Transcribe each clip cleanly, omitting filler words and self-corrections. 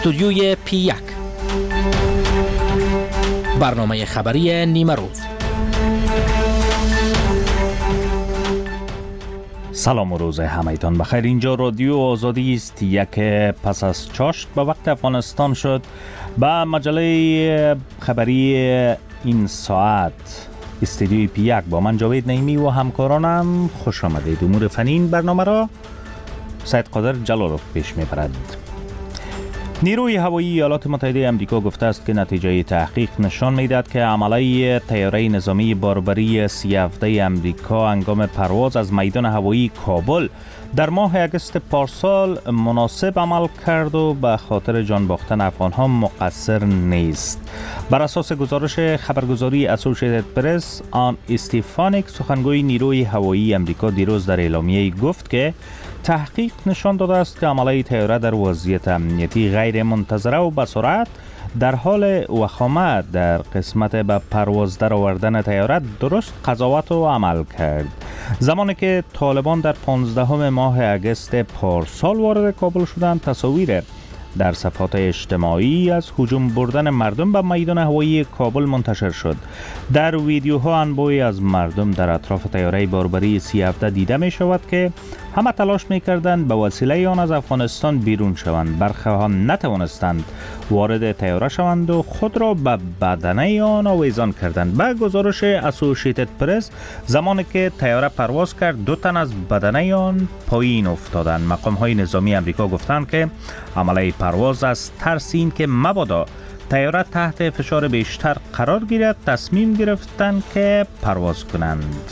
استودیوی P1 برنامه خبری نیمه روز. سلام و روز همه‌تان بخیر. اینجا رادیو آزادی است. یک پس از چاشت به وقت افغانستان شد. با مجله خبری این ساعت استودیوی P1 با من جاوید نعیمی و همکارانم خوش آمدید. امور فنی برنامه را سید قادر جلالوف پیش میبرد. نیروی هوایی ایالات متحده آمریکا گفته است که نتیجه تحقیق نشان میدهد که عمله طیاره نظامی باربری 13 آمریکا هنگام پرواز از میدان هوایی کابل در ماه اگست پارسال مناسب عمل کرد و به خاطر جان باختن افغان‌ها مقصر نیست. بر اساس گزارش خبرگزاری اسوسییتد پرس، آن استیفانیک سخنگوی نیروی هوایی آمریکا دیروز در اعلامیه گفت که تحقیق نشان داده است که عمله طیاره در وضعیت امنیتی غیر منتظره و به سرعت در حال وخامه در قسمت به پرواز در آوردن طیاره درست قضاوت و عمل کرد. زمانی که طالبان در 15 ماه اگست پارسال وارد کابل شدند، تصاویر در صفحات اجتماعی از هجوم بردن مردم به میدان هوایی کابل منتشر شد. در ویدیوها انبوهی از مردم در اطراف طیاره باربری 13 دیده می شود که همه تلاش می کردند به وسیله آن از افغانستان بیرون شوند. برخی ها نتوانستند وارد طیاره شوند و خود را به بدنه آن آویزان کردند. به گزارش اسوسییتد پرس، زمانی که طیاره پرواز کرد 2 تن از بدنه آن پایین افتادند. مقام های نظامی آمریکا گفتند که عمله پرواز از ترس این که مبادا طیاره تحت فشار بیشتر قرار گیرد تصمیم گرفتند که پرواز کنند.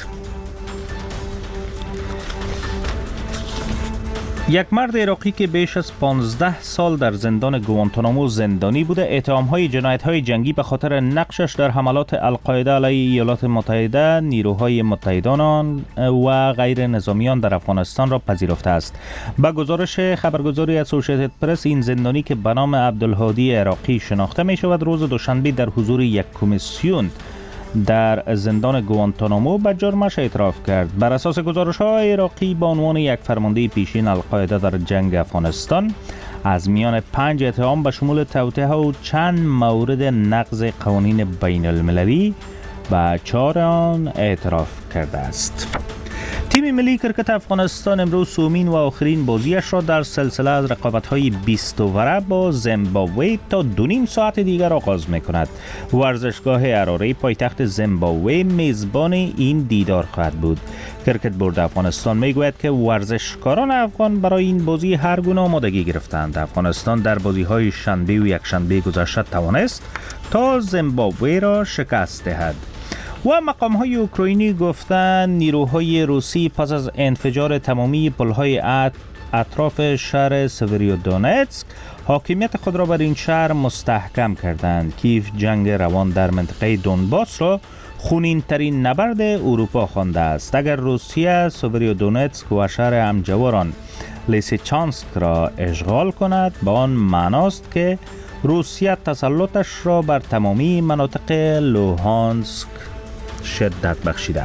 یک مرد عراقی که بیش از 15 سال در زندان گوانتانامو زندانی بوده، اتهام‌های جنایت‌های جنگی به خاطر نقشش در حملات القاعده علیه ایالات متحده، نیروهای متحدان و غیر نظامیان در افغانستان را پذیرفته است. با گزارش خبرگزاری اسوسییتد پرس، این زندانی که به نام عبدالهادی عراقی شناخته می شود، روز دوشنبه در حضور یک کمیسیون در زندان گوانتانامو به جرمش اعتراف کرد. بر اساس گزارش‌های عراقی، به عنوان یک فرمانده پیشین القاعده در جنگ افغانستان، از میان 5 اتهام به شمول توطئه و چند مورد نقض قوانین بین المللی به 4 آن اعتراف کرده است. تیم ملی کرکت افغانستان امروز سومین و آخرین بازیش را در سلسله از رقابت‌های 20 اوره با زیمبابوه تا 2.5 ساعت دیگر آغاز می‌کند. ورزشگاه حراره پایتخت زیمبابوه میزبان این دیدار خواهد بود. کرکت بورد افغانستان میگوید که ورزشکاران افغان برای این بازی هر گونه آمادگی گرفتند. افغانستان در بازی‌های شنبه و یکشنبه گذشته توانست تا زیمبابوه را شکست دهد. و مقام‌های اوکراینی گفتند نیروهای روسی پس از انفجار تمامی پل‌های اطراف شهر سوریودونتسک حاکمیت خود را بر این شهر مستحکم کردند. کیف جنگ روان در منطقه دونباس را خونین‌ترین نبرد اروپا خوانده است. اگر روسیه سوریودونتسک و شهر همجواران لیسیچانسک را اشغال کند، به آن معناست که روسیه تسلطش را بر تمامی مناطق لوهانسک شدت بخشیده.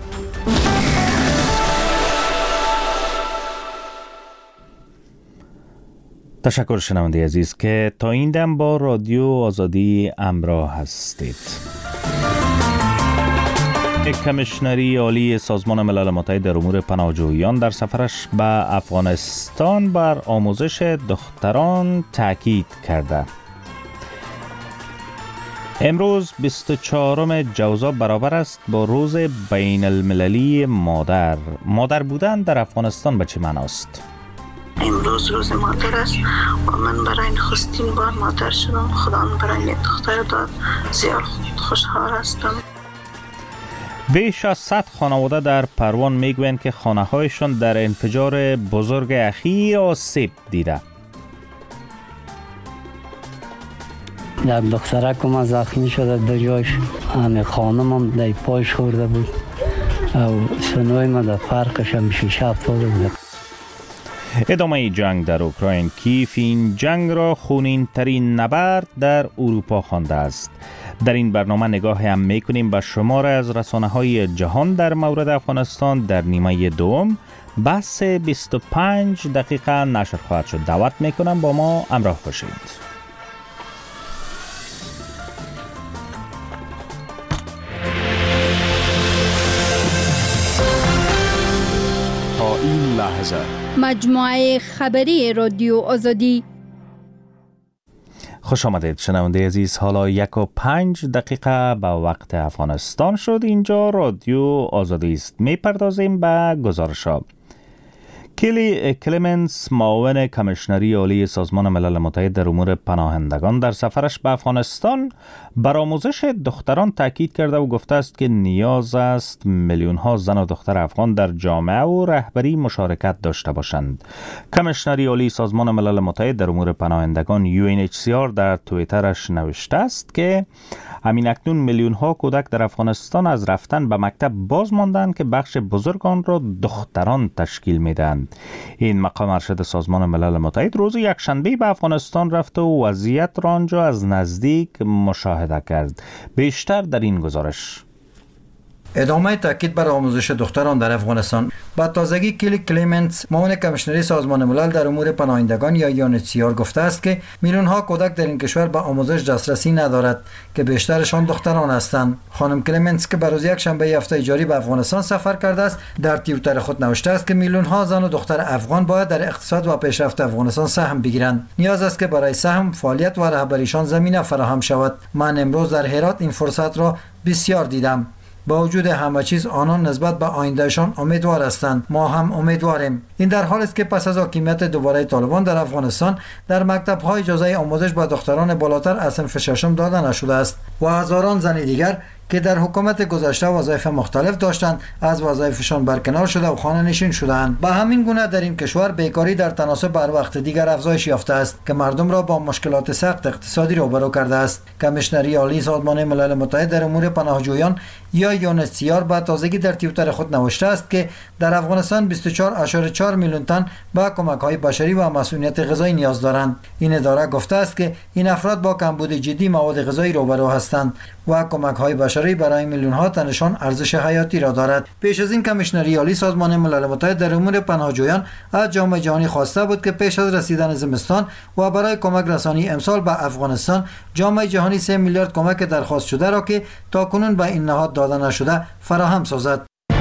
تشکر شنونده عزیز که تا این دم با رادیو آزادی همراه هستید. کمیشنری عالی سازمان ملل متحد در امور پناهجویان در سفرش به افغانستان بر آموزش دختران تاکید کرده. امروز 24 جوزا برابر است با روز بین المللی مادر. مادر بودن در افغانستان به چه معناست؟ امروز روز مادر است و من برای نخستین بار مادر شدم. خدا برای یک دختر داد. زیاد خوشحال هستم. بیش از 100 خانواده در پروان میگویند که خانه هایشان در انفجار بزرگ اخیر آسیب دیده. یک دخترک ما زخمی شده در جایش، همه خانم هم در پایش خورده بود و سنوی ما در فرقش هم شیشه افتاده بود. ادامه جنگ در اوکراین. کیف این جنگ را خونین ترین نبرد در اروپا خوانده است. در این برنامه نگاه هم میکنیم به شمار از رسانه‌های جهان در مورد افغانستان. در نیمه دوم بحث 25 دقیقه نشر خواهد شد. دعوت میکنم با ما همراه باشید. این لحظه مجموعه خبری رادیو آزادی. خوش آمدید شنونده عزیز. حالا 1:05 به وقت افغانستان شد. اینجا رادیو آزادی است. می پردازیم به گزارش‌ها. کلیمنس معاون کمیشنری عالی سازمان ملل متحد در امور پناهندگان در سفرش به افغانستان بر آموزش دختران تاکید کرده و گفته است که نیاز است میلیون ها زن و دختر افغان در جامعه و رهبری مشارکت داشته باشند. کمیشنری عالی سازمان ملل متحد در امور پناهندگان UNHCR در توییترش نوشته است که همین اکنون میلیون ها کودک در افغانستان از رفتن به مکتب باز ماندند که بخش بزرگ آن را دختران تشکیل میدهند. این مقام ارشد سازمان ملل متحد روز یکشنبه به افغانستان رفت و وضعیت را آنجا از نزدیک مشاهده کرد. بیشتر در این گزارش. ادامه تاکید بر آموزش دختران در افغانستان. با تازگی کلیمنس معاون کمیشنری سازمان ملل در امور پناهندگان یا UNHCR گفته است که میلیون ها کودک در این کشور به آموزش دسترسی ندارد که بیشترشان دختران هستند. خانم کلیمنس که بروز یکشنبه هفته جاری به افغانستان سفر کرده است در توییتر خود نوشته است که میلیون ها زن و دختر افغان باید در اقتصاد و پیشرفت افغانستان سهم بگیرند. نیاز است که برای سهم، فعالیت و رهبریشان زمینه فراهم شود. من امروز در هرات این فرصت را بسیار دیدم. با وجود همه چیز آنان نسبت به آیندهشان امیدوار هستند. ما هم امیدواریم. این در حالی است که پس از حاکمیت دوباره طالبان در افغانستان در مکتب‌ها اجازه آموزش به دختران بالاتر از صنف ششم داده نشده است و هزاران زن دیگر که در حکومت گذشته وظایف مختلف داشتند از وظایفشان برکنار شده و خانه نشین شدند. به همین گونه در این کشور بیکاری در تناسب بر وقت دیگر افزایش یافته است که مردم را با مشکلات سخت اقتصادی روبرو کرده است. کمیشنری عالی سازمان ملل متحد در امور پناهجویان یا UNHCR با تازگی در توییتر خود نوشته است که در افغانستان 24.4 میلیون تن به کمک‌های بشری و مسئولیت غذایی نیاز دارند. این اداره گفته است که این افراد با کمبود جدی مواد غذایی روبرو هستند و کمک‌های بشری برای میلیون ها تنشان ارزش حیاتی را دارد. پیش از این کمیشنری عالی سازمان ملل متحد در امور پناهجویان از جامعه جهانی خواسته بود که پیش از رسیدن زمستان و برای کمک رسانی امسال به افغانستان جامعه جهانی 3 میلیارد کمک درخواست شده را که تاکنون به این نهاد داده نشده فراهم سازد.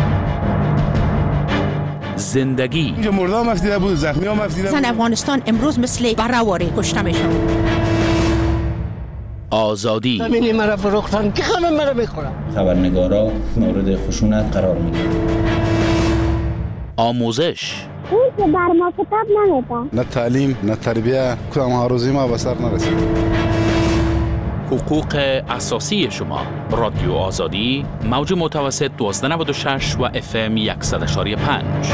زندگی مردم مفتیده بود، زخمی ها مفتیده بود. زن افغانستان امروز مثل بره‌واره کشته میشن. آزادی زمینی مرا فروختن که همه مرا میخورن. خبرنگارا مورد خشونت قرار میگیرن. آموزش اون که بر ما کتاب نمیده. نه تعلیم نه تربیه کدام هاروزی ما به سر نرسید. حقوق اساسی شما. رادیو آزادی موج متوسط 1296 و FM 100.5.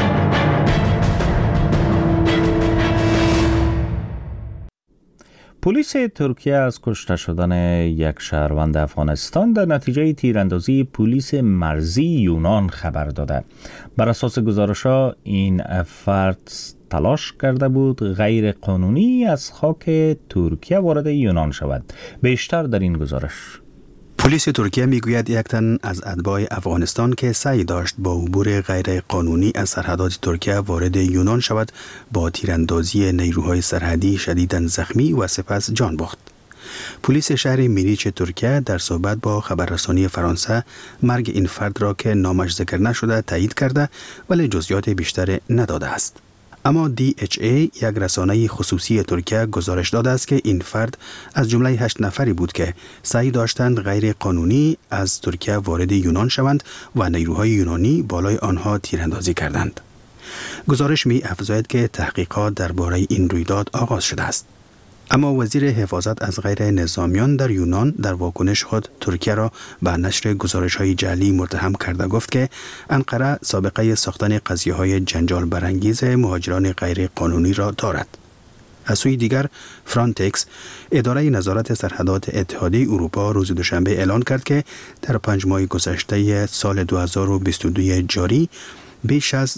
پلیس ترکیه از کشته شدن یک شهروند افغانستان در نتیجه تیراندازی پلیس مرزی یونان خبر داده. بر اساس گزارش‌ها این فرد تلاش کرده بود غیر قانونی از خاک ترکیه وارد یونان شود. بیشتر در این گزارش. پلیس ترکیه میگوید یک تن از اتباع افغانستان که سعی داشت با عبور غیر قانونی از سرحدات ترکیه وارد یونان شود با تیراندازی نیروهای سرحدی شدیداً زخمی و سپس جان باخت. پلیس شهر میریچ ترکیه در صحبت با خبررسانی فرانسه مرگ این فرد را که نامش ذکر نشده تایید کرده ولی جزئیات بیشتر نداده است. اما DHA یک رسانه خصوصی ترکیه گزارش داده است که این فرد از جمله 8 نفری بود که سعی داشتند غیر قانونی از ترکیه وارد یونان شوند و نیروهای یونانی بالای آنها تیراندازی کردند. گزارش می افزاید که تحقیقات درباره این رویداد آغاز شده است. اما وزیر حفاظت از غیر نظامیان در یونان در واکنش خود ترکیه را به نشر گزارش‌های جعلی متهم کرده گفت که انقره سابقه ساختن قضیه‌های جنجال برانگیز مهاجران غیر قانونی را دارد. از سوی دیگر فرانتکس اداره نظارت سرحدات اتحادیه اروپا روز دوشنبه اعلان کرد که در 5 ماه گذشته سال 2022 جاری بیش از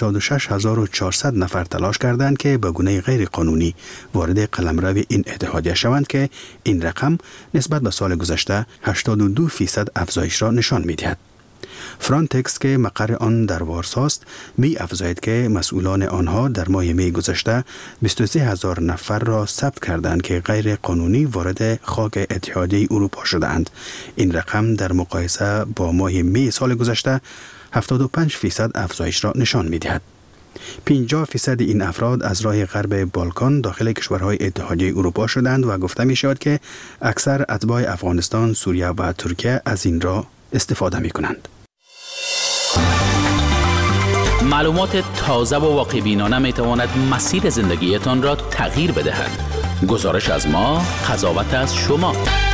86,400 نفر تلاش کردند که به گونه غیر قانونی وارد قلمرو این اتحادیه شوند که این رقم نسبت به سال گذشته 82% افزایش را نشان می‌دهد. فرانتکس که مقر آن در وارساست می افزاید که مسئولان آنها در ماه می گذشته 23,000 نفر را ثبت کردند که غیر قانونی وارد خاک اتحادیه اروپا شدند. این رقم در مقایسه با ماه می سال گذشته 75% افزایش را نشان می دهد. 50% این افراد از راه غرب بالکان داخل کشورهای اتحادیه اروپا شدند و گفته می شود که اکثر اتباع افغانستان، سوریه و ترکیه از این راه استفاده می کنند. معلومات تازه و واقع بینانه می تواند مسیر زندگیتان را تغییر بدهد. گزارش از ما، قضاوت از شما.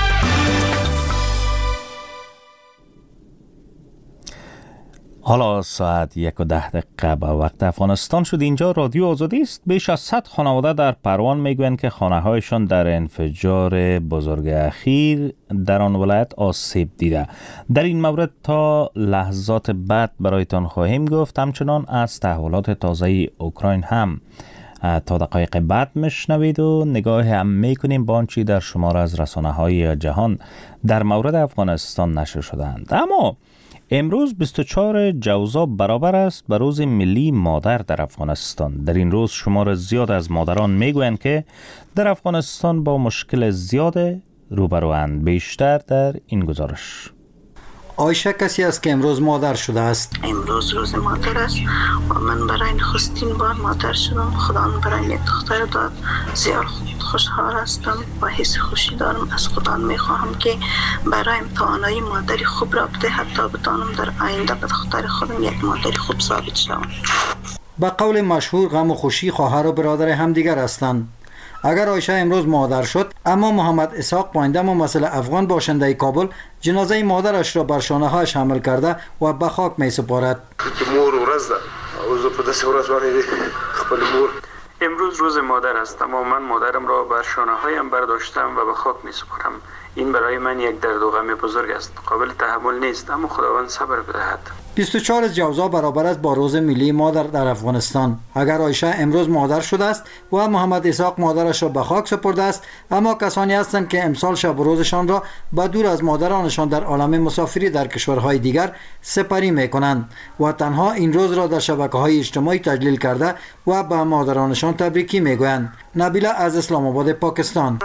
حالا ساعت 1:10 به وقت افغانستان شد. اینجا رادیو آزادی است. بیش از 100 خانواده در پروان میگویند که خانه‌هایشان در انفجار بزرگ اخیر در آن ولایت آسیب دیده. در این مورد تا لحظات بعد برایتان خواهیم گفت. همچنان از تحولات تازه اوکراین هم تا دقایق بعد میشنوید و نگاه هم میکنیم با آنچه در شمار از رسانه‌های جهان در مورد افغانستان نشر شدند. اما امروز 24 جوزا برابر است به روز ملی مادر در افغانستان. در این روز شمار زیاد از مادران میگویند که در افغانستان با مشکل زیاد روبروند. بیشتر در این گزارش. آیشه کسی است که امروز مادر شده است. امروز روز مادر است و من برای نخستین بار مادر شدم. خدا برای یک دختر داد. زیاد خوشحال هستم و حس خوشی دارم. از خدا میخواهم که برای توانایی مادری خوب را بده، حتی بتانم در آینده به دختر خودم یک مادری خوب ثابت شوم. به قول مشهور غم و خوشی خواهر و برادر همدیگر هستند. اگر آیشه امروز مادر شد، اما محمد اسحاق پاینده ممثل افغان باشنده کابل جنازه مادرش را بر شانه‌هایش حمل کرده و به خاک می سپارد. مور ورځ ده او زه په داسې ورځ باندې خپل مور امروز روز مادر است، اما من مادرم را بر شانه‌هایم برداشتم و به خاک می سپارم. این برای من یک درد و غم بزرگ است. قابل تحمل نیست، اما خداوند صبر بدهد. 24 جوزا برابر است با روز ملی مادر در افغانستان. اگر آیشه امروز مادر شده است و محمد اسحاق مادرش را به خاک سپرده است، اما کسانی هستند که امسال شب و روزشان را به دور از مادرانشان در عالم مسافری در کشورهای دیگر سپری می‌کنند و تنها این روز را در شبکه‌های اجتماعی تجلیل کرده و به مادرانشان تبریکی می‌گویند. نبیله از اسلام آباد پاکستان.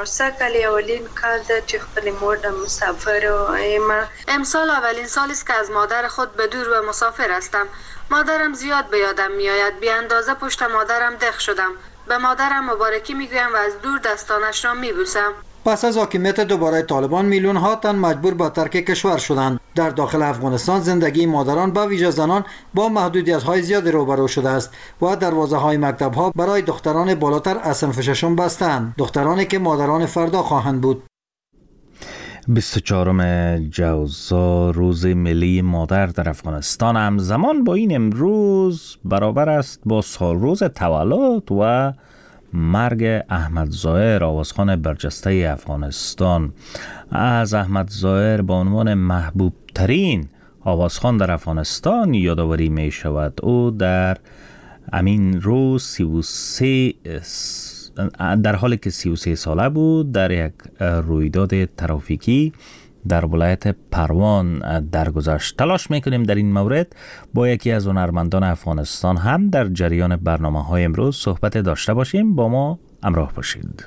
امسال اولین سالی است که از مادر خود به دور و مسافر هستم. مادرم زیاد به یادم میآید. بی اندازه پشت مادرم دق شدم. به مادرم مبارکی میگویم و از دور دستانش را میبوسم. پس از حاکمیت دوباره طالبان میلیون ها تن مجبور به ترک کشور شدند. در داخل افغانستان زندگی مادران به ویژه زنان با محدودیت‌های زیاد روبرو شده است و دروازه‌های مکتب‌ها برای دختران بالاتر از صنف ششم بستند. دخترانی که مادران فردا خواهند بود. 24 جوزا روز ملی مادر در افغانستان همزمان با این امروز برابر است با سالروز تولد و مرگ احمد ظاهر، آوازخوان برجسته افغانستان. از احمد ظاهر به عنوان محبوب ترین آوازخوان در افغانستان یادآوری می شود. او در امین روز در حالی که 33 ساله بود در یک رویداد ترافیکی در ولایت پروان درگذشت. تلاش میکنیم در این مورد با یکی از هنرمندان افغانستان هم در جریان برنامه‌های امروز صحبت داشته باشیم. با ما همراه باشید.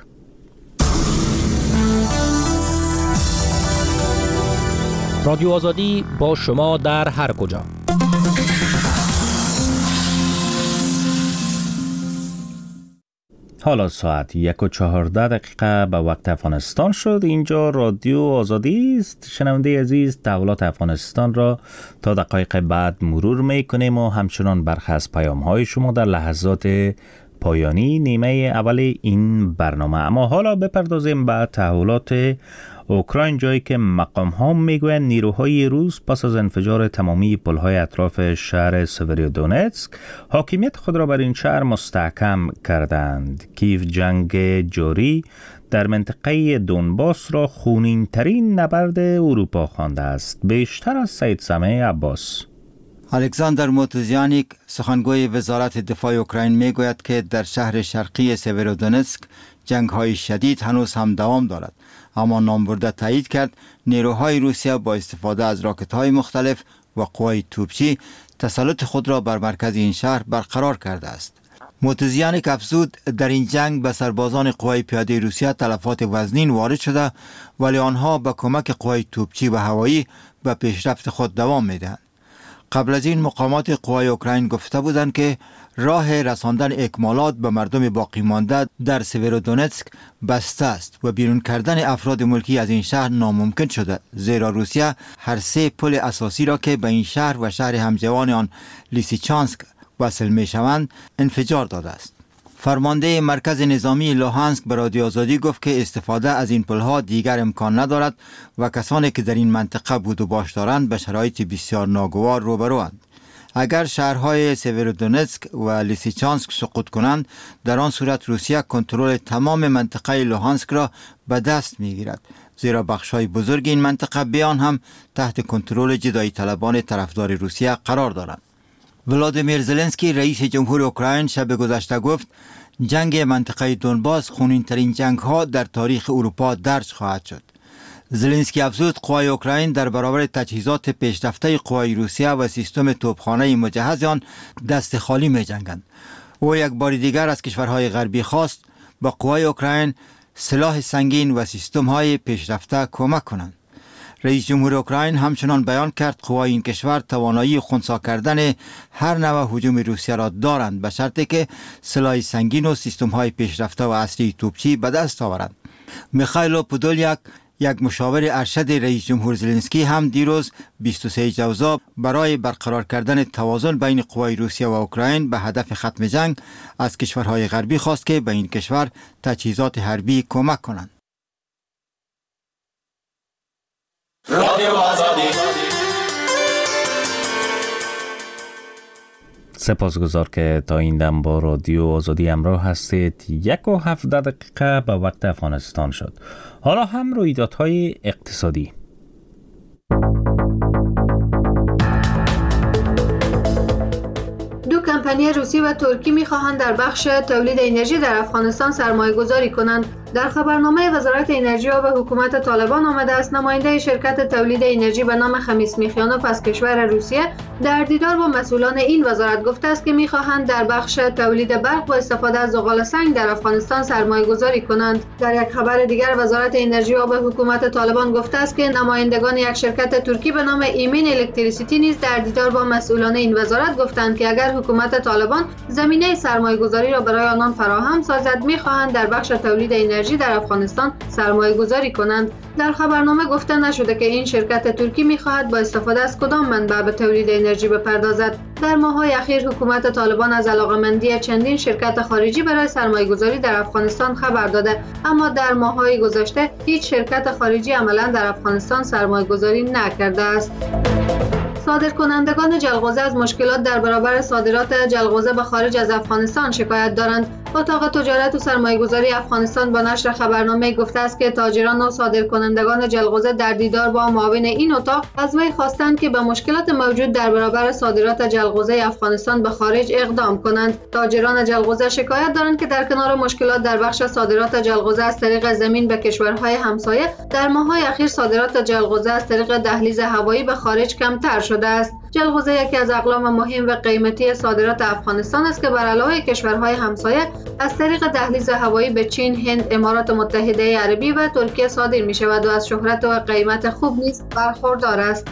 رادیو آزادی با شما در هر کجا. حالا ساعت 1:14 به وقت افغانستان شد. اینجا رادیو آزادی است. شنونده عزیز، تحولات افغانستان را تا دقایق بعد مرور میکنیم و همچنان برخی از پیام‌های شما در لحظات پایانی نیمه اول این برنامه. اما حالا بپردازیم به تحولات اوکراین، جایی که مقام ها میگویند نیروهای روس پس از انفجار تمامی پل‌های اطراف شهر سوریودونتسک حاکمیت خود را بر این شهر مستحکم کردند. کیف جنگ جاری در منطقه دونباس را خونین ترین نبرد اروپا خوانده است. بیشتر از سید سمیع عباس. الکساندر موتوزیانیک سخنگوی وزارت دفاع اوکراین میگوید که در شهر شرقی سوریودونتسک جنگ‌های شدید هنوز هم دوام دارد، اما نامبرده تایید کرد نیروهای روسیه با استفاده از راکت‌های مختلف و قوای توپچی تسلط خود را بر مرکز این شهر برقرار کرده است. موتوزیانیک افزود در این جنگ به سربازان قوای پیاده روسیه تلفات وزنین وارد شده، ولی آنها با کمک قوای توپچی و هوایی به پیشرفت خود دوام می‌دهند. قبل از این مقامات قوای اوکراین گفته بودند که راه رساندن اکمالات به مردم باقی مانده در سیورودونتسک بسته است و بیرون کردن افراد ملکی از این شهر ناممکن شده، زیرا روسیه هر سه پل اساسی را که به این شهر و شهر همجوان آن لیسیچانسک وصل می شوند انفجار داده است. فرمانده مرکز نظامی لوهانسک به رادیو آزادی گفت که استفاده از این پلها دیگر امکان ندارد و کسانی که در این منطقه بود و باش دارند به شرایط بسیار ناگوار روبروند. اگر شهرهای سیورودونتسک و لیسیچانسک سقوط کنند، در آن صورت روسیه کنترل تمام منطقه لوهانسک را به دست میگیرد، زیرا بخش‌های بزرگ این منطقه بیان هم تحت کنترل جدایی طلبان طرفدار روسیه قرار دارند. ولادیمیر زلنسکی رئیس جمهور اوکراین شب گذشته گفت جنگ منطقه دونباس خونین‌ترین جنگ‌ها در تاریخ اروپا درج خواهد شد. زلنسکی افزود قوای اوکراین در برابر تجهیزات پیشرفته قوای روسیه و سیستم توپخانه مجهز آن دست خالی می جنگند. او یک بار دیگر از کشورهای غربی خواست با قوای اوکراین سلاح سنگین و سیستم‌های پیشرفته کمک کنند. رئیس جمهور اوکراین همچنان بیان کرد قوای این کشور توانایی خنثی کردن هر نوع هجوم روسیه را دارند، به شرطی که سلاح سنگین و سیستم‌های پیشرفته و اسلحه توپچی به دست آورند. میخائیل پودولیاک، یک مشاور ارشد رئیس جمهور زلنسکی، هم دیروز 23 جوزا برای برقرار کردن توازن بین قوای روسیه و اوکراین به هدف ختم جنگ از کشورهای غربی خواست که به این کشور تجهیزات حربی کمک کنند. سپاسگزار که تا این دم با رادیو آزادی همراه هستید. 1:07 دقیقه به وقت افغانستان شد. حالا هم رویدادهای اقتصادی. دو کمپانی روسی و ترکی می‌خواهند در بخش تولید انرژی در افغانستان سرمایه‌گذاری کنند. در خبرنامه وزارت انرژی و حکومت طالبان آمده است نماینده شرکت تولید انرژی به نام خمیس میخیانوف از کشور روسیه در دیدار با مسئولان این وزارت گفته است که می‌خواهند در بخش تولید برق با استفاده از زغال سنگ در افغانستان سرمایه‌گذاری کنند. در یک خبر دیگر وزارت انرژی و حکومت طالبان گفته است که نمایندگان یک شرکت ترکی به نام ایمین الکتریسیتی نیز در دیدار با مسئولان این وزارت گفتند که اگر حکومت طالبان زمینه سرمایه‌گذاری را برای آنان فراهم سازد می‌خواهند در بخش تولید انرژی در افغانستان سرمایه‌گذاری کنند. در خبرنامه گفته نشده که این شرکت ترکی می‌خواهد با استفاده از کدام منبع به تولید انرژی بپردازد. در ماه‌های اخیر حکومت طالبان از علاقه‌مندی چندین شرکت خارجی برای سرمایه‌گذاری در افغانستان خبر داده، اما در ماه‌های گذشته هیچ شرکت خارجی عملاً در افغانستان سرمایه‌گذاری نکرده است. صادرکنندگان جلغوزه از مشکلات در برابر صادرات جلغوزه به خارج از افغانستان شکایت دارند. اتاق تجارت و سرمایه‌گذاری افغانستان با نشر خبرنامه گفته است که تاجران و صادرکنندگان جلغوزه در دیدار با معاون این اتاق از وی خواستند که به مشکلات موجود در برابر صادرات جلغوزه افغانستان به خارج اقدام کنند. تاجران جلغوزه شکایت دارند که در کنار مشکلات در بخش صادرات جلغوزه از طریق زمین به کشورهای همسایه، در ماه‌های اخیر صادرات جلغوزه از طریق دهلیز هوایی به خارج کمتر شده است. جلغوزه یکی از اقلام مهم و قیمتی صادرات افغانستان است که بر علاوه کشورهای همسایه از طریق دهلیز هوایی به چین، هند، امارات متحده عربی و ترکیه صادر می شود و از شهرت و قیمت خوب نیز برخوردار است.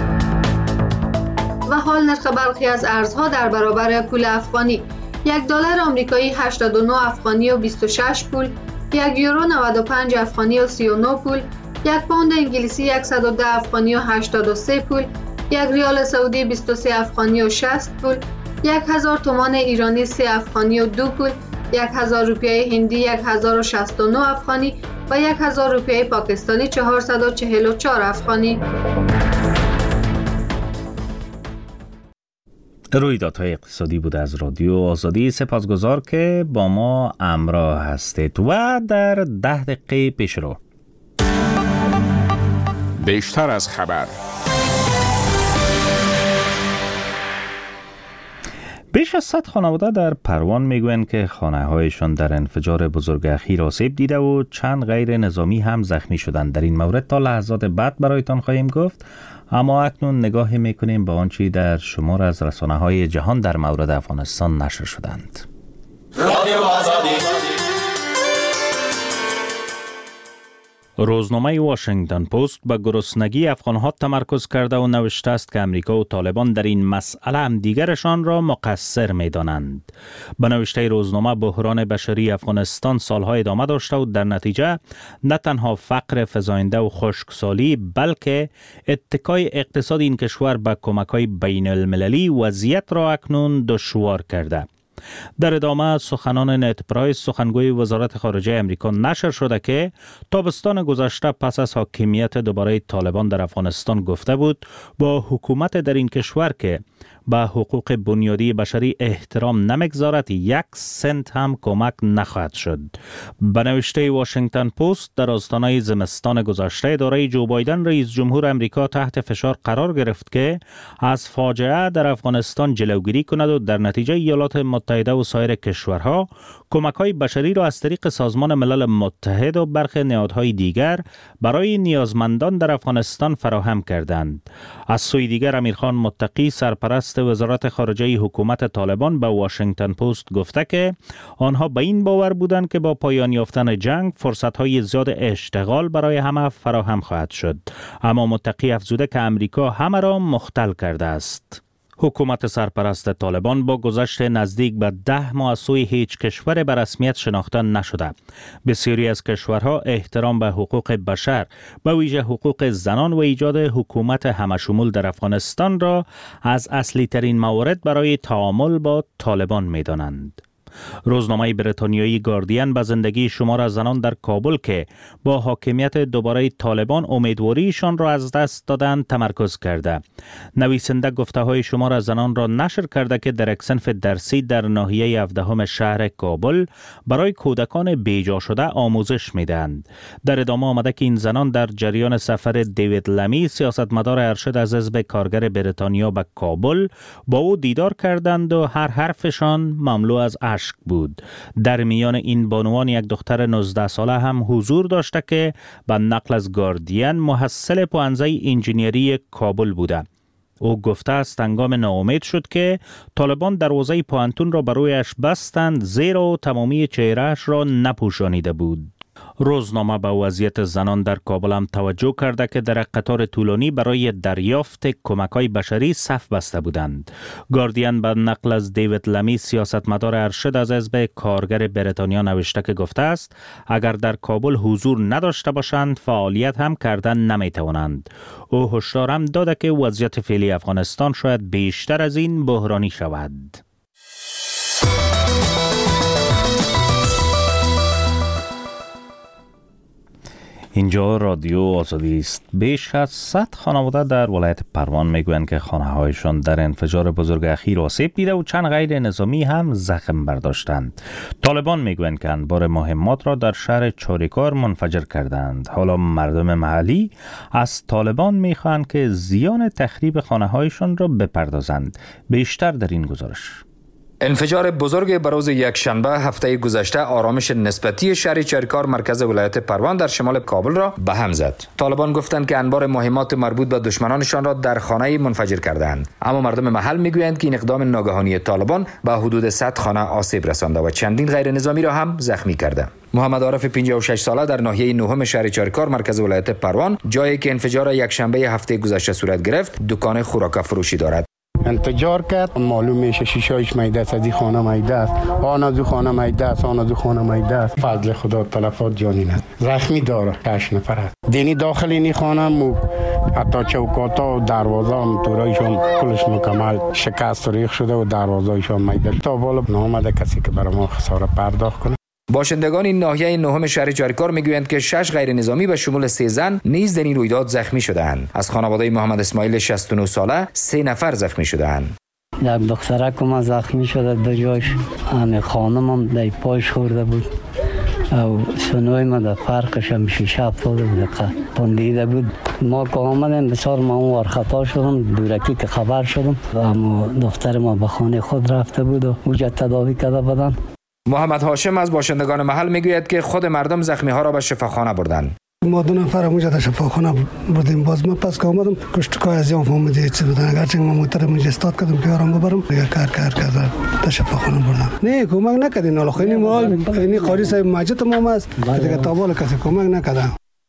و حال نرخ برخی از ارزها در برابر پول افغانی: $1 آمریکایی 89 افغانی و 26 پول، €1 95 افغانی و 39 پول، یک پوند انگلیسی 110 افغانی و 83 پول، یک ریال سعودی 23 افغانی و 60 پول، 1000 تومان ایرانی 3 افغانی و 2 پول، 1000 روپیه هندی 1069 افغانی و 1000 روپیه پاکستانی 444 افغانی. رویدادهای اقتصادی بود از رادیو آزادی. سپاسگزار که با ما همراه هستید و در 10 دقیقه پیش رو بیشتر از خبر. بیش از 100 خانواده در پروان میگویند که خانه‌هایشان در انفجار بزرگ اخیر آسیب دیده و چند غیر نظامی هم زخمی شدند. در این مورد تا لحظات بعد برایتان خواهیم گفت، اما اکنون نگاهی میکنیم به آنچه در شمار از رسانه‌های جهان در مورد افغانستان نشر شدند. روزنامه واشنگتن پست به گرسنگی افغانها تمرکز کرده و نوشته است که امریکا و طالبان در این مسئله هم دیگرشان را مقصر می دانند. به نوشته روزنامه بحران بشری افغانستان سالها ادامه داشته و در نتیجه نه تنها فقر فزاینده و خشکسالی بلکه اتکای اقتصاد این کشور به کمک‌های بین المللی وضعیت را اکنون دشوار کرده. در ادامه سخنان نت پرایس سخنگوی وزارت خارجه امریکا نشر شده که تابستان گذشته پس از حاکمیت دوباره طالبان در افغانستان گفته بود با حکومت در این کشور که به حقوق بنیادی بشری احترام نمیگذارد 1 سنت هم کمک نخواهد شد. به نوشته واشنگتن پست در آستانه زمستان گذشته اداره جو بایدن رئیس جمهور امریکا تحت فشار قرار گرفت که از فاجعه در افغانستان جلوگیری کند و در نتیجه ایالات متحده و سایر کشورها کمک‌های بشری را از طریق سازمان ملل متحد و برخی نهادهای دیگر برای نیازمندان در افغانستان فراهم کردند. از سوی دیگر امیرخان متقی سرپرست وزارت خارجه حکومت طالبان به واشنگتن پست گفته که آنها به این باور بودند که با پایان یافتن جنگ فرصت‌های زیاد اشتغال برای همه فراهم خواهد شد. اما متقی افزوده که امریکا همه را مختل کرده است. حکومت سرپرست طالبان با گذشت نزدیک به 10 ماه از سوی هیچ کشور به رسمیت شناخته نشده. بسیاری از کشورها احترام به حقوق بشر، به ویژه حقوق زنان و ایجاد حکومت همشمول در افغانستان را از اصلی ترین موارد برای تعامل با طالبان می دانند. روزنامه بریتانیایی گاردین به زندگی شمار از زنان در کابل که با حاکمیت دوباره طالبان امیدواریشان را از دست دادند تمرکز کرده. نویسنده گفته‌های شمار از زنان را نشر کرده که در یک صنف درسی در ناحیه 17 شهر کابل برای کودکان بیجا شده آموزش می‌دهند. در ادامه آمده که این زنان در جریان سفر دیوید لمی سیاستمدار ارشد از حزب کارگر بریتانیا به کابل با او دیدار کردند و هر حرفشان مملو از اشک بود. در میان این بانوان یک دختر 19 ساله هم حضور داشته که به نقل از گاردین محصل پوهنځی انجینیری کابل بوده. او گفته است هنگام ناامید شد که طالبان دروازه پوهنتون را برایش بستند زیرا تمامی چهرهش را نپوشانیده بود. روزنامه به وضعیت زنان در کابل هم توجه کرده که در قطار طولانی برای دریافت کمک‌های بشری صف بسته بودند. گاردین به نقل از دیوید لمی سیاستمدار ارشد از حزب کارگر بریتانیا نوشته که گفته است اگر در کابل حضور نداشته باشند فعالیت هم کردن نمیتوانند. او هشدار هم داده که وضعیت فعلی افغانستان شاید بیشتر از این بحرانی شود. اینجا رادیو آزادی است. بیش از 100 خانواده در ولایت پروان میگویند که خانه‌هایشان در انفجار بزرگ اخیر آسیب دیده و چند غیر نظامی هم زخم برداشتند. طالبان میگویند که انبار مهمات را در شهر چاریکار منفجر کردند. حالا مردم محلی از طالبان میخواهند که زیان تخریب خانه‌هایشان را بپردازند. بیشتر در این گزارش. انفجار بزرگ بروز یک شنبه هفته گذشته آرامش نسبتی شهر چاریکار مرکز ولایت پروان در شمال کابل را به هم زد. طالبان گفتند که انبار مهمات مربوط به دشمنانشان را در خانه منفجر کردند. اما مردم محل میگویند که این اقدام ناگهانی طالبان به حدود 100 خانه آسیب رسانده و چندین غیر نظامی را هم زخمی کرده. محمد عارف 56 ساله در ناحیه 9 شهر چاریکار مرکز ولایت پروان جایی که انفجار یک شنبه هفته گذشته صورت گرفت دکان خوراک فروشی دارد. انفجار کرد معلوم میشه شیشه‌اش میده است، از این خانه میده است، آن از خانه میده است، آن از خانه میده است. فضل خدا تلفات جانی نه. زخمی داره 8 نفر است. دینی داخل این خانه مو حتی چوکاتا و دروازه هم تورایشون کلش مکمل شکست ریخ شده و دروازه‌ایشون میده. تا بالا نامده کسی که برای ما خسارت پرداخت کنه. باشندگان این ناحیه 9 شهر چاریکار میگویند که 6 غیر نظامی به شمول 3 زن نیز در این رویداد زخمی شده‌اند. از خانواده محمد اسماعیل 69 ساله 3 نفر زخمی شده‌اند. یک دخترکم زخمی شده به جایش، همه خانمم در پایش خورده بود او سنوی ما در فرقش هم شیشه افتاده بود پندیده بود. ما که آمدیم بسیار ما اون خطا شدم، دورکی که خبر شدم اما دختر ما به خانه خود رفته بود و اونجا تداوی کرده بدن. محمد هاشم از باشندگان محل میگوید که خود مردم زخمی ها را به شفاخانه بردند. ما 2 نفر اونجا در شفاخانه بردیم. باز ما پس که آمدم کشتکای از یام فهمیده چی بودن. اگرچه ما موتر اونجا استاد کردم که آرام ببرم کار کرد در شفاخانه بردم. نه کمک نکردین. حالا خیلی مال این قاری صاحب ماجد تمام است دیگه تا بالا کسی کمک نکرد.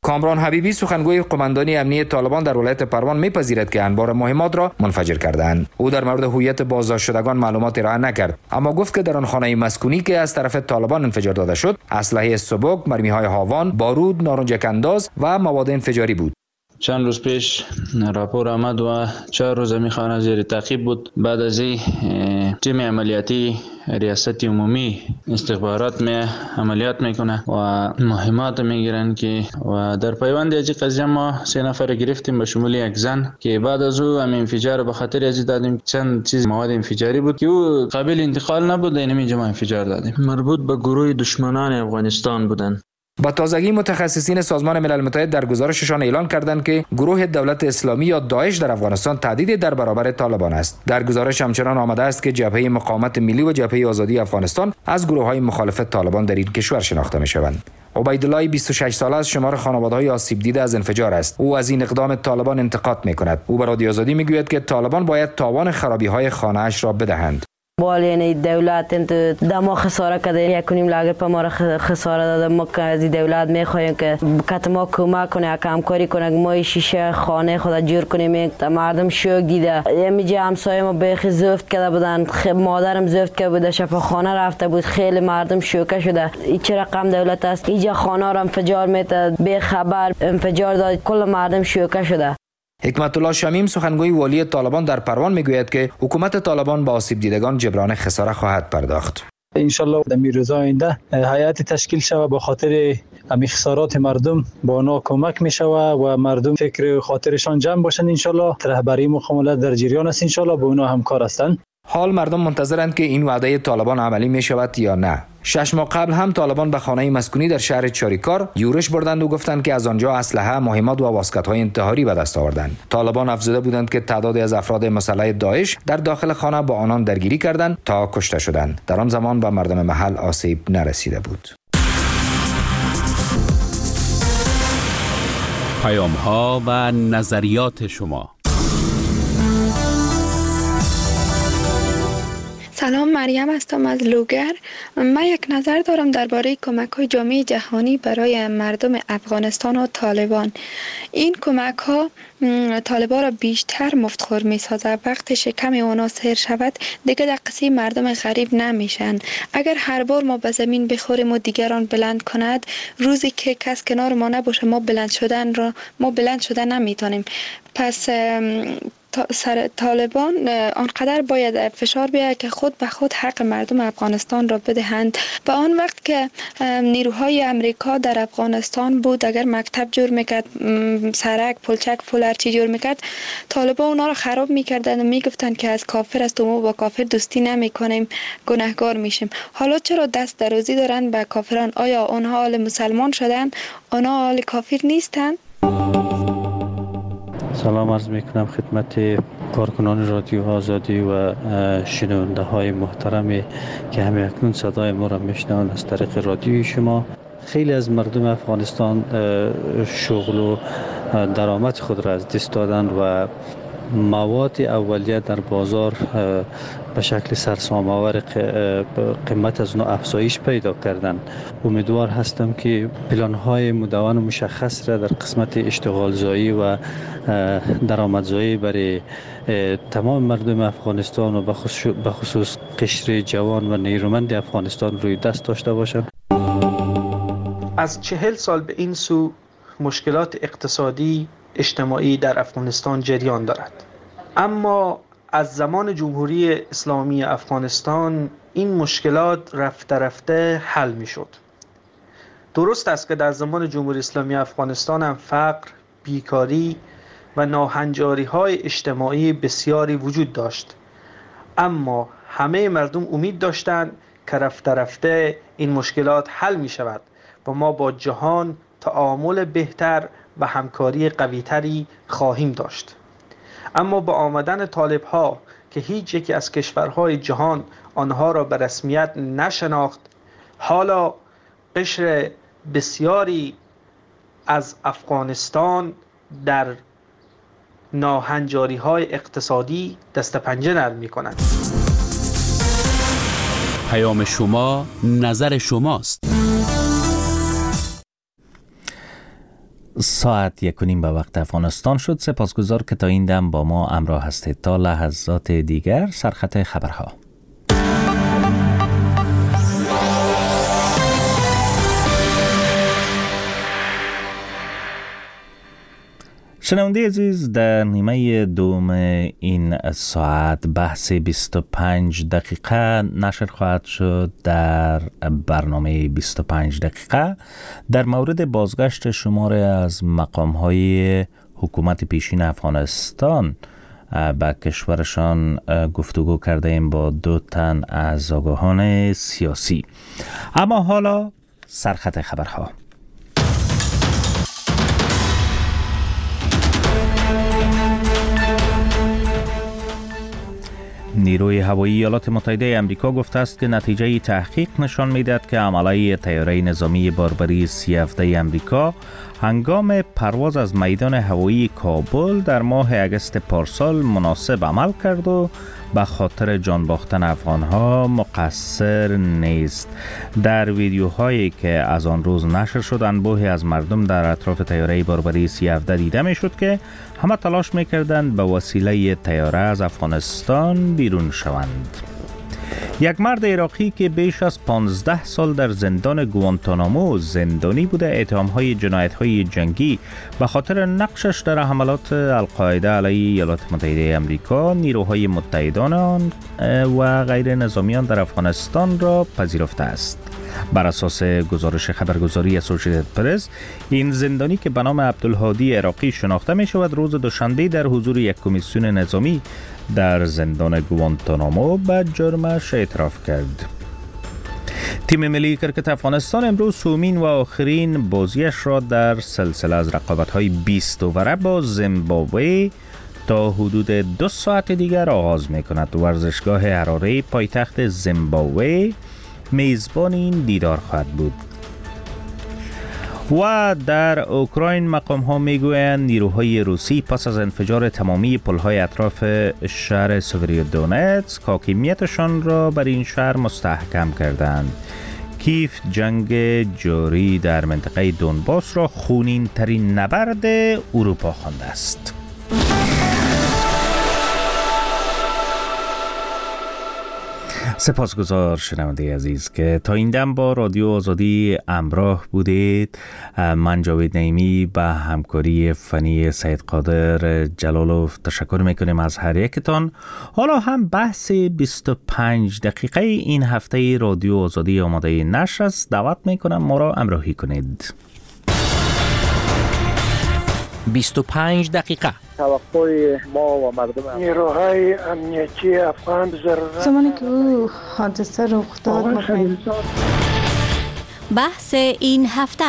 کامران حبیبی سخنگوی قماندانی امنیتی طالبان در ولایت پروان میپذیرد که انبار مهمات را منفجر کردند. او در مورد هویت بازداشت شدگان معلومات ارائه نکرد، اما گفت که در آن خانه مسکونی که از طرف طالبان انفجار داده شد اسلحه سبک، مرمی‌های هاوان، بارود، نارنجک انداز و مواد انفجاری بود. چند روز پیش راپور آمد و 4 روز می خانه زیر تعقیب بود. بعد از این تیم عملیاتی ریاست عمومی استخبارات عملیات میکنه و مهمات میگیرن که و در پیوند از قضیه ما 3 نفر گرفتیم به شمول یک زن که بعد از او هم انفجار به خاطر از دادیم. چند چیز مواد انفجاری بود که او قابل انتقال نبود، اینمی ما انفجار دادیم. مربوط به گروه دشمنان افغانستان بودن. با تازگی متخصصین سازمان ملل متحد در گزارششان اعلان کردند که گروه دولت اسلامی یا داعش در افغانستان تهدیدی در برابر طالبان است. در گزارش همچنان آمده است که جبهه مقاومت ملی و جبهه آزادی افغانستان از گروه‌های مخالف طالبان در این کشور شناخته می‌شوند. عبیدالله 26 ساله از شمار خانواده‌های آسیب دیده از انفجار است. او از این اقدام طالبان انتقاد می‌کند. او به رادیو آزادی می‌گوید که طالبان باید تاوان خرابی‌های خانه‌اش را بدهند. بالین دولت دما خساره کرده 1.5 لاگر په ما خساره داده. ما از دولت میخوایم که کت ما کمک کنه، همکاری کنه، ما شیشه خانه خود جور کنیم. مردم شوک دیده. اینجا همسایه ما به زفت کرده بودن، مادرم زفت کرده بود، شفاخانه رفته بود، خیلی مردم شوکه شده. این چه رقم دولت است؟ اینجا خانه را انفجار میده، به خبر انفجار داد، کل مردم شوکه شده. حکمت الله شمیم سخنگوی والی طالبان در پروان میگوید که حکومت طالبان با آسیب دیدگان جبران خساره خواهد پرداخت. ان شاء الله در روزهای آینده هیئت تشکیل شود با خاطر خسارات مردم با اونا کمک می شود و مردم فکر خاطرشان جمع باشند. ان شاء الله رهبری مقامات در جریان است، ان شاء الله با اونا همکار هستند. حال مردم منتظرند که این وعده طالبان عملی می شود یا نه. 6 ماه قبل هم طالبان به خانه مسکونی در شهر چاریکار یورش بردند و گفتند که از آنجا اسلحه، مهمات و واسکت‌های انتحاری به دست آوردند. طالبان افزوده بودند که تعدادی از افراد مسلح داعش در داخل خانه با آنان درگیری کردند تا کشته شدند. در آن زمان به مردم محل آسیب نرسیده بود. پیام‌ها و نظریات شما. سلام، مریم هستم از لوگر. من یک نظر دارم درباره کمک‌های جامعه جهانی برای مردم افغانستان و طالبان. این کمک‌ها طالبان را بیشتر مفتخور می‌سازد. وقتی شکم اونا سیر شود دیگه در قصه مردم غریب نمیشن. اگر هر بار ما به زمین بخوریم و دیگران بلند کند، روزی که کس کنار ما نباشه ما بلند شدن نمیتونیم. پس طالبان آنقدر باید فشار بیاید که خود به خود حق مردم افغانستان را بدهند. و آن وقت که نیروهای امریکا در افغانستان بود، اگر مکتب جور میکرد، سرک، پلچک، پل هرچی جور میکرد، طالبان اونا را خراب میکردند و میگفتند که از کافر است و ما با کافر دوستی نمیکنیم، گناهگار میشیم. حالا چرا دست درازی دارن به کافران؟ آیا آنها آل مسلمان شدن؟ آنها آل کافر نیستند؟ سلام عرض میکنم خدمت کارکنان رادیو آزادی و شنونده های محترمی که همه اکنون صدای ما را میشنوند از طریق رادیوی شما. خیلی از مردم افغانستان شغل و درآمد خود را از دست دادن و مواد اولیه در بازار به شکل سرسام‌آور قیمت از نوع افزایش پیدا کردن. امیدوار هستم که پلان‌های مدون و مشخص را در قسمت اشتغالزایی و درآمدزایی برای تمام مردم افغانستان و به خصوص قشر جوان و نیرومند افغانستان روی دست داشته باشند. از 40 سال به این سو مشکلات اقتصادی اجتماعی در افغانستان جریان دارد، اما از زمان جمهوری اسلامی افغانستان این مشکلات رفته رفته حل می شد. درست است که در زمان جمهوری اسلامی افغانستان هم فقر، بیکاری و ناهنجاری های اجتماعی بسیاری وجود داشت، اما همه مردم امید داشتند که رفته رفته این مشکلات حل می شود و ما با جهان تعامل بهتر و همکاری قویتری خواهیم داشت. اما با آمدن طالب‌ها که هیچ یکی از کشورهای جهان آنها را به رسمیت نشناخت، حالا قشر بسیاری از افغانستان در ناهنجاری‌های اقتصادی دست پنجه نرم می‌کنند. پیام شما، نظر شماست. ساعت 1:30 به وقت افغانستان شد. سپاسگزار که تا این دم با ما همراه هستید. تا لحظات دیگر سرخط خبرها. شنونده عزیز، در نیمه دوم این ساعت بحث 25 دقیقه نشر خواهد شد. در برنامه 25 دقیقه در مورد بازگشت شماری از مقام‌های حکومت پیشین افغانستان به کشورشان گفتگو کرده ایم با 2 تن از آگاهان سیاسی. اما حالا سرخط خبرها. نیروی هوایی ایالات متحده آمریکا گفته است که نتیجه تحقیق نشان می‌دهد که عمله طیاره نظامی باربری 317 آمریکا هنگام پرواز از میدان هوایی کابل در ماه اگست پارسال مناسب عمل کرد و به خاطر جان باختن افغانها مقصر نیست. در ویدیوهایی که از آن روز نشر شد، انبوهی از مردم در اطراف طیاره باربری 317 دیده میشد که همه تلاش میکردند به وسیله طیاره از افغانستان بیرون شوند. یک مرد عراقی که بیش از 15 سال در زندان گوانتانامو زندانی بوده، اتهام‌های جنایت‌های جنگی به خاطر نقشش در حملات القاعده علیه ایالات متحده آمریکا، نیروهای متحدان آن و غیر نظامیان در افغانستان را پذیرفته است. بر اساس گزارش خبرگزاری اسوسییتد پرس، این زندانی که به نام عبدالهادی عراقی شناخته می شود، روز دوشنبه در حضور یک کمیسیون نظامی در زندان گوانتانامو به جرمش اعتراف کرد. تیم ملی کرکت افغانستان امروز سومین و آخرین بازیش را در سلسله از رقابت‌های 20 اووره با زیمبابوه تا حدود 2 ساعت دیگر آغاز می‌کند. ورزشگاه حراره پایتخت زیمبابوه میزبان این دیدار خواهد بود. و در اوکراین مقام ها میگویند نیروهای روسی پس از انفجار تمامی پل‌های اطراف شهر سوفیودونتسک حاکمیتشان را بر این شهر مستحکم کردند. کیف جنگ جاری در منطقه دونباس را خونین ترین نبرد اروپا خوانده است. سپاسگزار شنونده عزیز که تا این دم با رادیو آزادی همراه بودید. من جاوید نعیمی به همکاری فنی سید قادر جلالوف تشکر میکنیم از هر یکتان. حالا هم بحث 25 دقیقه این هفته رادیو آزادی آماده نشر است. دعوت میکنم ما را همراهی کنید. 25 دقیقه توقع ما و مردم نیروهای امنیتی افغان ضرورت زمانی که او حادثه رخ داد بحث این هفته.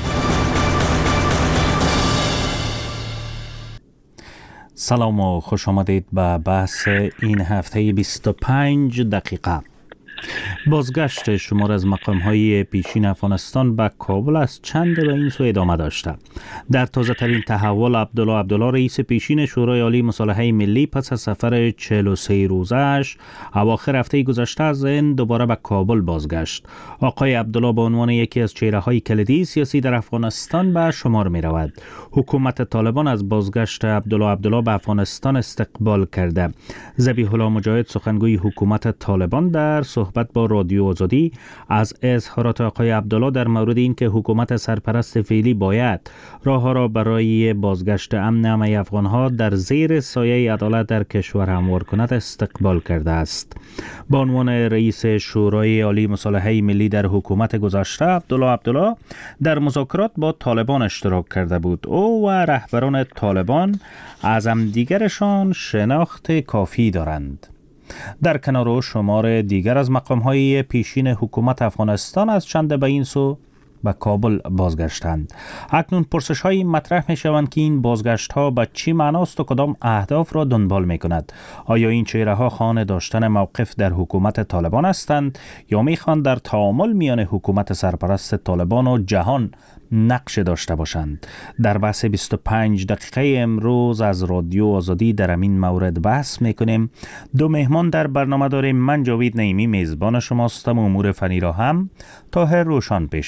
سلام و خوش آمدید به بحث این هفته 25 دقیقه. بازگشت شمار از مقام‌های پیشین افغانستان به کابل از چند به این سو ادامه داشته. در تازه ترین تحول عبدالله رئیس پیشین شورای عالی مصالحه ملی پس از سفر 43 روزه‌اش اواخر هفته گذشته از هند دوباره به کابل بازگشت. آقای عبدالله به عنوان یکی از چهره‌های کلیدی سیاسی در افغانستان به شمار می رود. حکومت طالبان از بازگشت عبدالله به افغانستان استقبال کرده. ذبیح الله مجاهد سخنگوی حکومت طالبان در صحبت با رادیو آزادی از اظهارات آقای عبدالله در مورد اینکه حکومت سرپرست فعلی باید راه‌ها را برای بازگشت امن همه افغان‌ها در زیر سایه عدالت در کشور هموار کند استقبال کرده است. به عنوان رئیس شورای عالی مصالحه ملی در حکومت گذشته، عبدالله در مذاکرات با طالبان اشتراک کرده بود. او و رهبران طالبان از همدیگرشان شناخت کافی دارند. در کنار او شمار دیگر از مقام‌های پیشین حکومت افغانستان از چند به این سو به کابل بازگشتند. اکنون پرسش‌هایی مطرح می‌شوند که این بازگشت‌ها به چی معناست و کدام اهداف را دنبال می‌کند. آیا این چهره‌ها خواهان داشتن موقف در حکومت طالبان هستند یا می‌خواهند در تعامل میان حکومت سرپرست طالبان و جهان نقش داشته باشند؟ در بحث 25 دقیقه امروز از رادیو آزادی در همین مورد بحث میکنیم. 2 مهمان در برنامه داریم. من جاوید نعیمی میزبان شماستم. امور فنی را هم طاهر روشان پیش میبرد.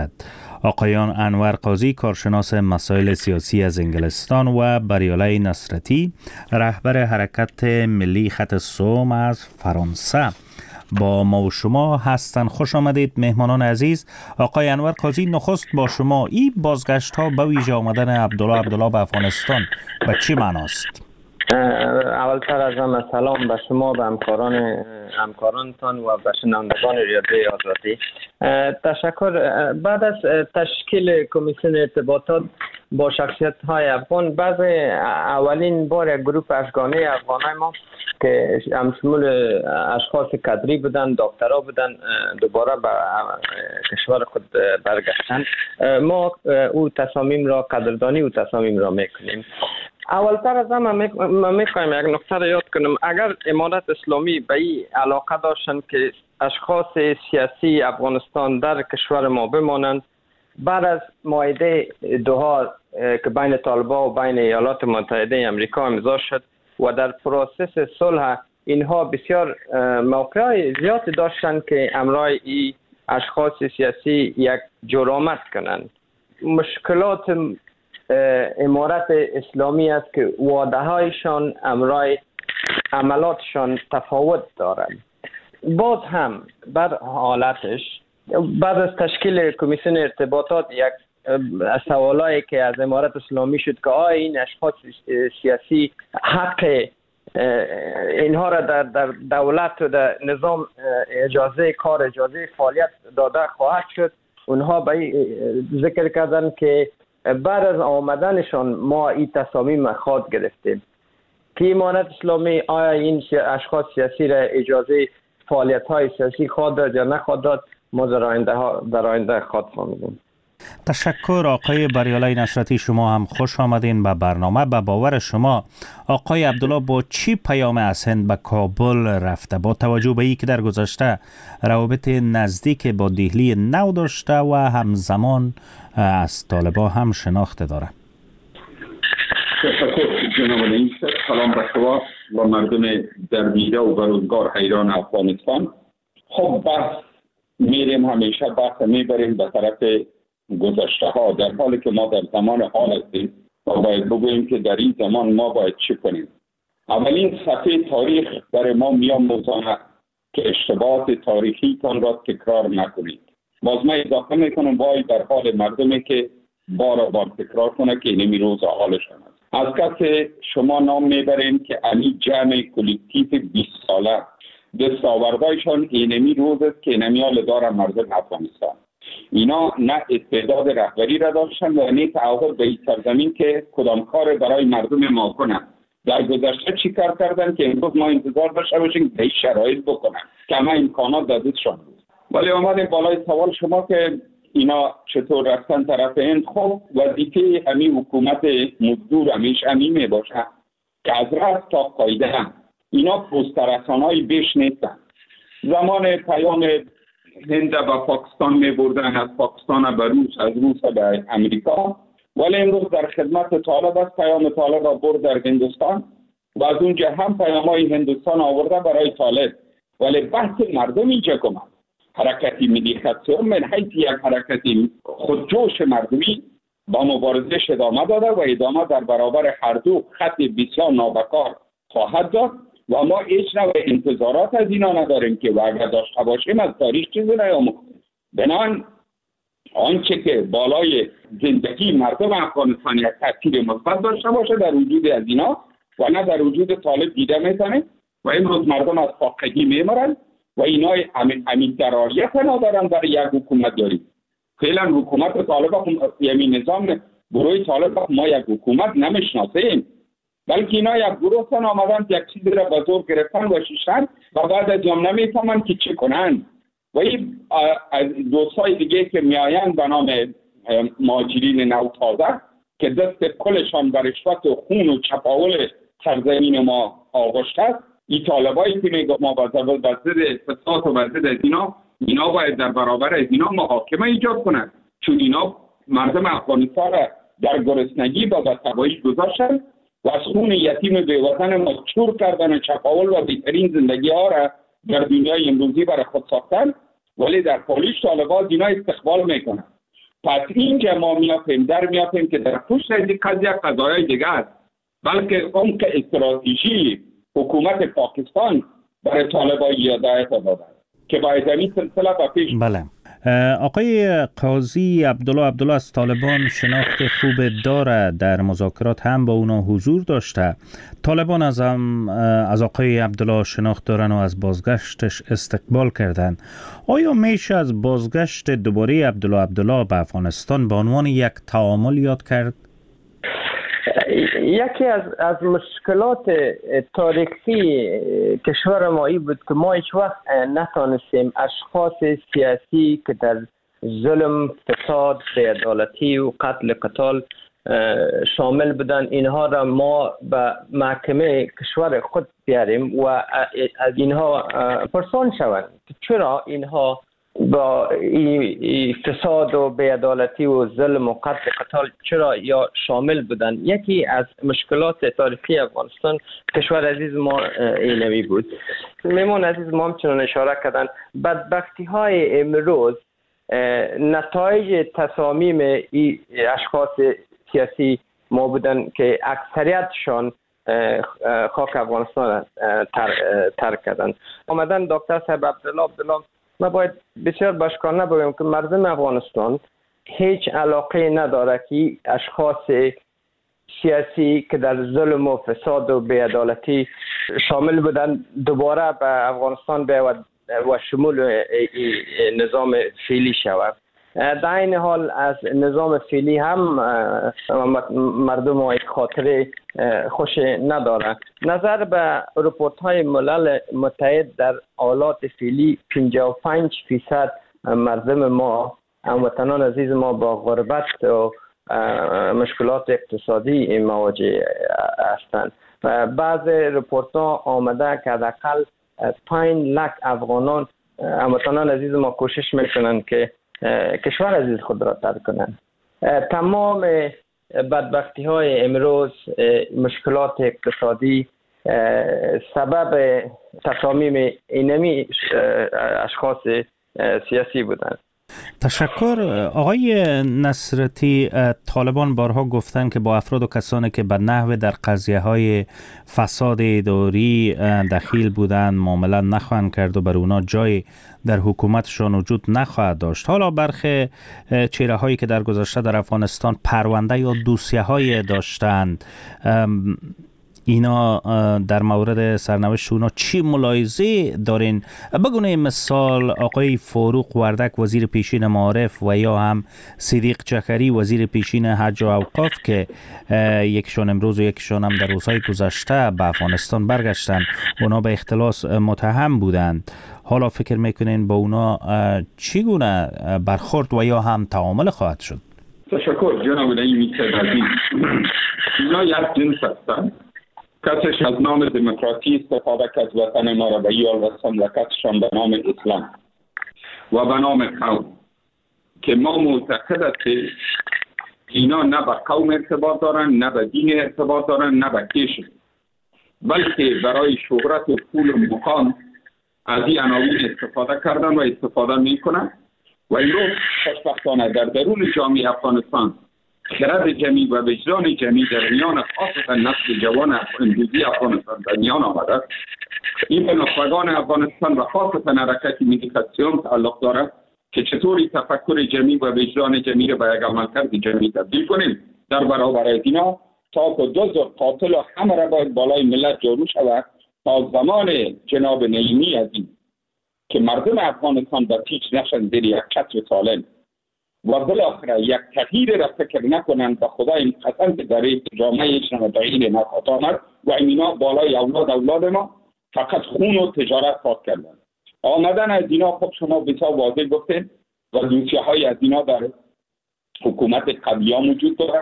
دارد. آقایان انور قاضی کارشناس مسائل سیاسی از انگلستان و بریاله نصرتی رهبر حرکت ملی خط سوم از فرانسه با ما و شما هستند. خوش آمدید مهمانان عزیز. آقای انور قاضی، نخست با شما، این بازگشت ها به ویژه آمدن عبدالله به افغانستان به چی معناست؟ اولتر از همه سلام به شما، به همکارانتان و به شنوندگان رادیوی آزادی. تشکر. بعد از تشکیل کمیسیون ارتباطات با شخصیت های افغان، بعض اولین بار گروه اشگانه افغانای ما که شمول اشخاص کادری بودن، دکترا بودن، دوباره به کشور خود برگشتن. ما او تصامیم را قدردانی او تصامیم را میکنیم. اولتر از همه من میخوایم یک نکته را یاد کنم. اگر امارت اسلامی به این علاقه داشتن که اشخاص سیاسی افغانستان در کشور ما بمانند، بعد از معاهده دوحا که بین طالبان و بین ایالات متحده امریکا امضا شد و در پروسس صلح اینها بسیار موقعی زیادی داشتن که امرای این اشخاص سیاسی یک جرامت کنند. مشکلات امارت اسلامی است که وعده هایشان امرای عملاتشان تفاوت دارند. باز هم بر حالتش بعد از تشکیل کمیسیون ارتباطات یک سوالایی که از امارت اسلامی شد که آیا این اشخاص سیاسی حق اینها را در دولت و در نظام اجازه کار، اجازه فعالیت داده خواهد شد. اونها به ذکر کردن که بعد از آمدنشان ما این تصامیم خود گرفتیم که امارت اسلامی آیا این اشخاص سیاسی را اجازه فعالیت های سیاسی خود داد یا نخواهد داد، ما در آینده خود فهمیدیم. تشکر. آقای بریاله نصرتی، شما هم خوش آمدین به برنامه. به باور شما آقای عبدالله با چی پیام از هند به کابل رفته، با توجه به اینکه در گذشته روابط نزدیک با دهلی نو داشته و همزمان از طالبان هم شناخته داره؟ تشکر جناب رئیس. سلام به شما و مردم درمیده و بروزگار حیران افغانستان. خب بحث میریم، همیشه بحث میبریم به طرف گذشته ها، در حالی که ما در زمان حال هستیم و باید بگوییم که در این زمان ما باید چی کنیم. اولین صفحه تاریخ برای ما میآموزاند که اشتباهات تاریخی تان را تکرار نکنید. باز من اضافه میکنم وای در حال مردمی که بار تکرار کنه که اینمی روز حالشان است. از کسی شما نام میبریم که امی جمع کلکتیو 20 ساله دستاوردهایشان اینمی روز است که اینمی حال دارن مردم افغانستان. اینا نه استعداد رهبری را داشتن و نه تعهد به این سرزمین که کدام کار برای مردم ما کنند. در گذشته چی کار کردن که امروز ما انتظار داشته باشیم به این شرایط بکنن که همه امکانات در دستشان بود. ولی آمدیم بالای سوال شما که اینا چطور رفتن طرف هند. خب وظیفه همین حکومت مزدور همی می باشه که از رأس تا قاعده هم اینا پسترسانای بیش نیستن. زمان پیام هند به پاکستان می بردن، از پاکستان به روس، از روس به امریکا، ولی امروز در خدمت طالب است. پیام طالب را برد در هندوستان و از اونجا هم پیام های هندوستان آورده برای طالب. ولی بحث مردم اینجا کنند. حرکتی ملی خط سوم من حیث یک حرکتی خودجوش مردمی با مبارزش ادامه داده و ادامه در برابر هر دو خط بسیار نابکار خواهد داد و ما هیچ نوع انتظارات از اینا نداریم که و اگر داشته باشیم از تاریخ چیزی نیاموخت. بنابراین آنچه که بالای زندگی مردم افغانستان یک تاثیر مثبت داشته باشه در وجود از اینا و نه در وجود طالب دیده میتونه و امروز مردم از فاقگی میمرن و اینا همین درایت ندارن برای یک حکومت داریم. فعلا حکومت طالب یعنی نظام گروه طالب ما یک حکومت نمیشناسیم، بلکه اینا یک گروه تن آمدن یک چیزی را به زور گرفتن و شیشتن و بعد از جام نمیفهمن که چه کنن. و این دوستای دیگه که میآیند به نام مهاجرین نو تازه که دست کلشان بر رشوت و خون و چپاول سرزمین ما آغشته است، این طالبایی که میگه ما با ضد فساد و ضد از اینا باید در برابر از اینا محاکمه ایجاد کنند، چون اینا مردم افغانستان را در گرسنگی و تباهی گذاشتن و از خون یتیم بیوطن ما چور کردن و چپاول و بهترین زندگی ها را در دنیای امروزی برای خود ساختن، ولی در پالیش طالبان اینا استقبال میکنن. پس اینجا ما میافیم که در پشت از این قضایای دیگه است، بلکه اون که استراتژی حکومت پاکستان برای طالبان هدایت داده که باید این سلسله با پیش. بله. آقای قاضی عبدالله از طالبان شناخت خوب داره، در مذاکرات هم با اونا حضور داشته. طالبان از آقای عبدالله شناخت دارن و از بازگشتش استقبال کردن. آیا میشه از بازگشت دوباره عبدالله به افغانستان به عنوان یک تعامل یاد کرد؟ یکی از مشکلات تاریخی کشور ما این بود که ما هیچ وقت نتانستیم اشخاص سیاسی که در ظلم، فساد، بی‌عدالتی و قتال شامل بودن اینها را ما به محکمه کشور خود بیاریم و از اینها پرسان شوند چرا اینها با فساد و بی‌عدالتی و ظلم و قتال چرا یا شامل بودن. یکی از مشکلات تاریخی افغانستان کشور عزیز ما اینمی بود. میمون عزیز ما همچنان اشاره کردن بدبختی های امروز نتایج تصامیم اشخاص سیاسی ما بودن که اکثریتشان خاک افغانستان ترک کردن. آمدن دکتر صاحب عبدالله ما باید بسیار باشکانه بگویم که مردم افغانستان هیچ علاقه نداره که اشخاص سیاسی که در ظلم و فساد و بی‌عدالتی شامل بودن دوباره به افغانستان بیاید و شمول نظام فعلی شود. در این حال از نظام فعلی هم مردم های خاطره خوش نداره. نظر به رپورت های ملل متحد در حالات فعلی 55% مردم ما، هموطنان عزیز ما، با غربت و مشکلات اقتصادی مواجه هستند. بعض رپورت ها آمده که حداقل 5 لک افغانان، هموطنان عزیز ما، کوشش میکنند که کشور عزیز خود را ترک کنند. تمام بدبختی های امروز، مشکلات اقتصادی سبب تصامیم اینمی اشخاص سیاسی بودند. تشکر. آقای نصرتی، طالبان بارها گفتن که با افراد و کسانی که به نحو در قضیه های فساد اداری دخیل بودند معامله نخواهند کرد و بر اونا جای در حکومتشان وجود نخواهد داشت. حالا برخی چهره هایی که در گذشته در افغانستان پرونده یا دوسیه های داشتند، اینا در مورد سرنوشت اونا چی ملاحظه دارین؟ بگونه مثال آقای فاروق وردک وزیر پیشین معارف و یا هم صدیق جعفری وزیر پیشین حج و اوقاف که یکشون امروز و یکشون هم در روزهای گذشته به افغانستان برگشتن، اونا به اختلاس متهم بودند. حالا فکر میکنین با اونا چگونه برخورد و یا هم تعامل خواهد شد؟ تشکر جناب نعیمی عزیز. اینا یک جنس هستند. کسش از نام دموکراسی استفاده کرد وطن ما را به یال رساند و کسشان به نام اسلام و به نام قوم که ما معتقد هستیم اینا نه به قوم ارتباط دارن، نه به دین ارتباط دارن، نه به کشور، بلکه برای شهرت و پول و مقام از این عناوین استفاده کردن و استفاده میکنن و امروز خوشبختانه در درون جامعه افغانستان خرد جمعی و وجدان جمعی در میان خاصتا نسل جوان امروزی افغانستان در میان آمده. این به نخبگان افغانستان و خاصتا حرکت ملیتاسیون تعلق دارد که چطوری تفکر جمعی و وجدان جمعی را به یک عملکرد جمعی تبدیل کنیم در برابر اینا تا که دزد و قاتل و همه را باید بالای ملت جارو شود. تا زمان جناب نعیمی عزیز که مردم افغانستان به پیچ نشن زیر یک چتر سالم و بالاخره یک تغییر را فکر نکنند به خدا این قسم که در جامعه شما تغییر نخواهد آمد و اینا بالای اولاد ما فقط خون و تجارت خواهد کردن. آمدن از اینا خب شما بسیار واضح گفتید و دوسیه های از اینا در حکومت قبلیه موجود دارد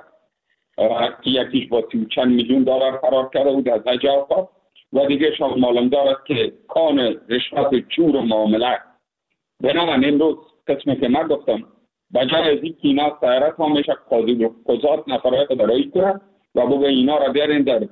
که یکیش با 30 چند میلیون دلار فرار کرده بود از حج اوقاف و دیگه شما معلوم دارد که کان رشوت جور و معامله بنابراین امروز قسمی که من گفتم بجای از این که اینا سیارت ها میشه قاضی و قضات نفرات برایی کنند و بگه اینا را بیارین در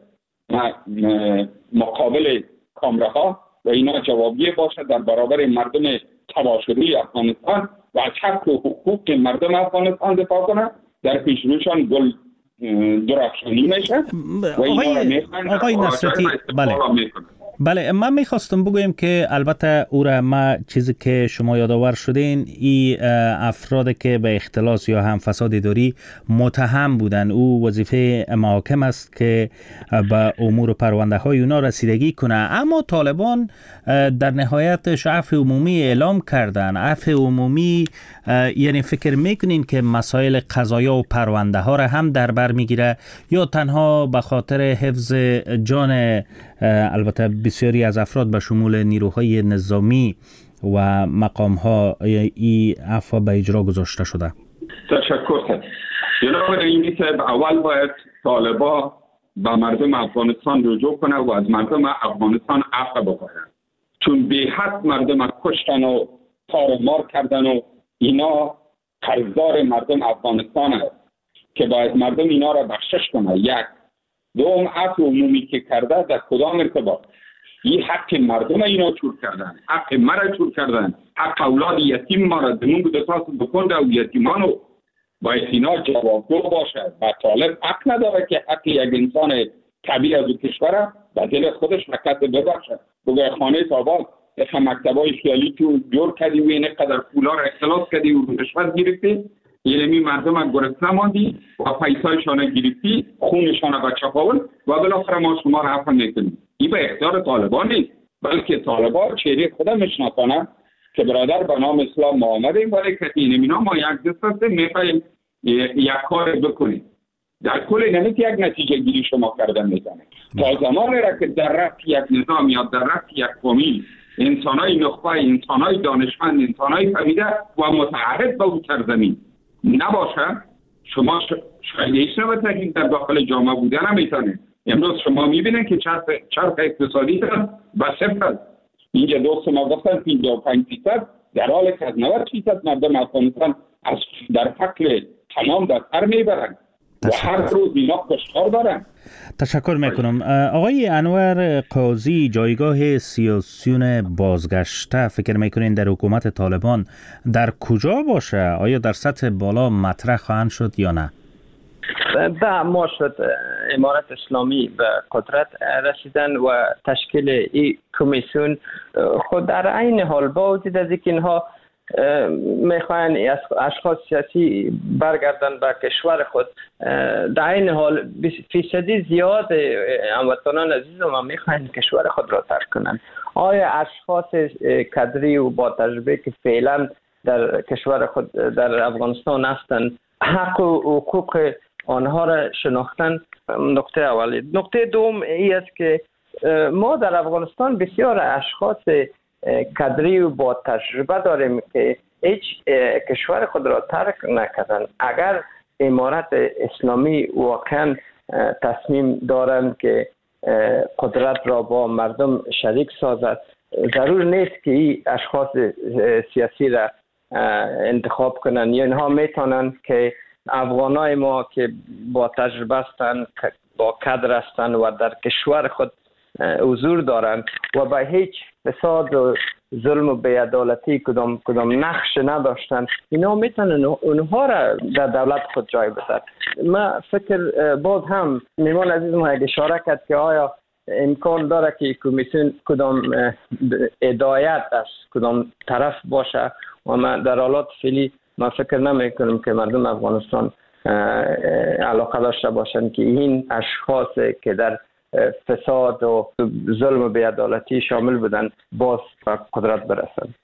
مقابل کامره ها و اینا جوابیه باشه در برابر مردم تباه شده افغانستان و از حق و حقوق مردم افغانستان دفاع کنه، در پیش روشان گل درخشانی میشه و اینا را میخوان آقای نصرتی بله من میخواستم بگویم که البته او را ما چیزی که شما یادآور شدین این افراد که به اختلاس یا هم فساد اداری متهم بودن، او وظیفه محاکم است که به امور و پرونده های اونا رسیدگی کنه، اما طالبان در نهایتش عفو عمومی اعلام کردن. عفو عمومی یعنی فکر میکنین که مسائل قضایا و پرونده ها را هم در بر میگیره یا تنها به خاطر حفظ جان البته بسیاری از افراد به شمول نیروهای نظامی و مقام ها این عفو به اجرا گذاشته شده؟ تشکر. جناب رئیسی صاحب، اول باید طالبان به مردم افغانستان رجوع کنه و از مردم افغانستان عفو بخواهد، چون به حد مردم کشتن و تار و مار کردن و اینا قرضدار مردم افغانستان است که باید مردم اینا را بخشش کنه. یک دوم، عفو عمومی که کرده در کدام ارتباط؟ این حق مردم اینا چور کردن، حق مرا چور کردن، حق اولاد یتیم ما را دمون بوده تاس بکنده و یتیمانو باید اینا جوابگو باشه. و طالب حق نداره که حق یک انسان طبیعی از کشور به دل خودش مکت ببخشه. بگه خانه تاباد اخه مکتبای خیالی تو جور کردی و اینه قدر پولا را اختلاس کردی و رشوت گرفتی، یعنی مردم هم گرسنه ماندی و پیسایشان گرفتی، خونشان به چپاول و بالاخره ما شما را عفو میکنیم. این به اختیار طالبان نیست، بلکه طالبان چهره خودم میشناسانه که برادر به نام اسلام ما آمدیم ولی که اینا ما یک دست هستیم میخوایم یک کار بکنیم. در کل نمیت یک نتیجه گیری شما کردن میزنه. تا زمانی را که در رفت یک نظام یا در رفت یک قومی انسانای نخبه، انسانای دانشمند، انسانای فهمیده و متعهد به اون سرزمین نباشه، شما شایدهش نباشه که در داخل جامعه بودن نمیتونه. امروز شما میبینید که چرخ اقتصادی به صفر است. اینجا دوست ما گفتن 55% در حال که از 90% مردم افغانستان در فقر تمام در سر میبرند و هر روز اینا کشتار دارن. تشکر میکنم. آقای انور قاضی، جایگاه سیاسیون بازگشته فکر میکنین در حکومت طالبان در کجا باشه؟ آیا در سطح بالا مطرح خواهند شد یا نه؟ ده ما شد امارت اسلامی به قدرت رسیدن و تشکیل این کمیسیون خود در عین حال با وجود از اینکه اینها میخواین اشخاص سیاسی برگردن به کشور خود، در این حال فیصدی زیاد هموطنان عزیز ما میخواین کشور خود را ترک کنن. آیا اشخاص کادری و با تجربه که فعلا در کشور خود در افغانستان هستند حق و حقوق آنها را شناختن؟ نکته اولی. نکته دوم این است که ما در افغانستان بسیار اشخاص کادری و با تجربه داریم که هیچ کشور خود را ترک نکردن. اگر امارت اسلامی واقعا تصمیم دارند که قدرت را با مردم شریک سازد، ضرور نیست که این اشخاص سیاسی را انتخاب کنند. یا اینها میتونند که افغانای ما که با تجربه هستند، با کادر هستند و در کشور خود حضور دارند و به هیچ فساد و ظلم و بی‌عدالتی کدام نقش نداشتند، اینا میتونن اونها را در دولت خود جای بدن. من فکر باز هم میمان عزیز ما اشاره کرد که آیا امکان داره که کمیسیون کدام هدایت از کدام طرف باشه و من در حالات فعلی من فکر نمیکنم که مردم افغانستان علاقه داشته باشند که این اشخاص که در فساد و ظلم و بی‌عدالتی شامل بودن باز به قدرت برسند.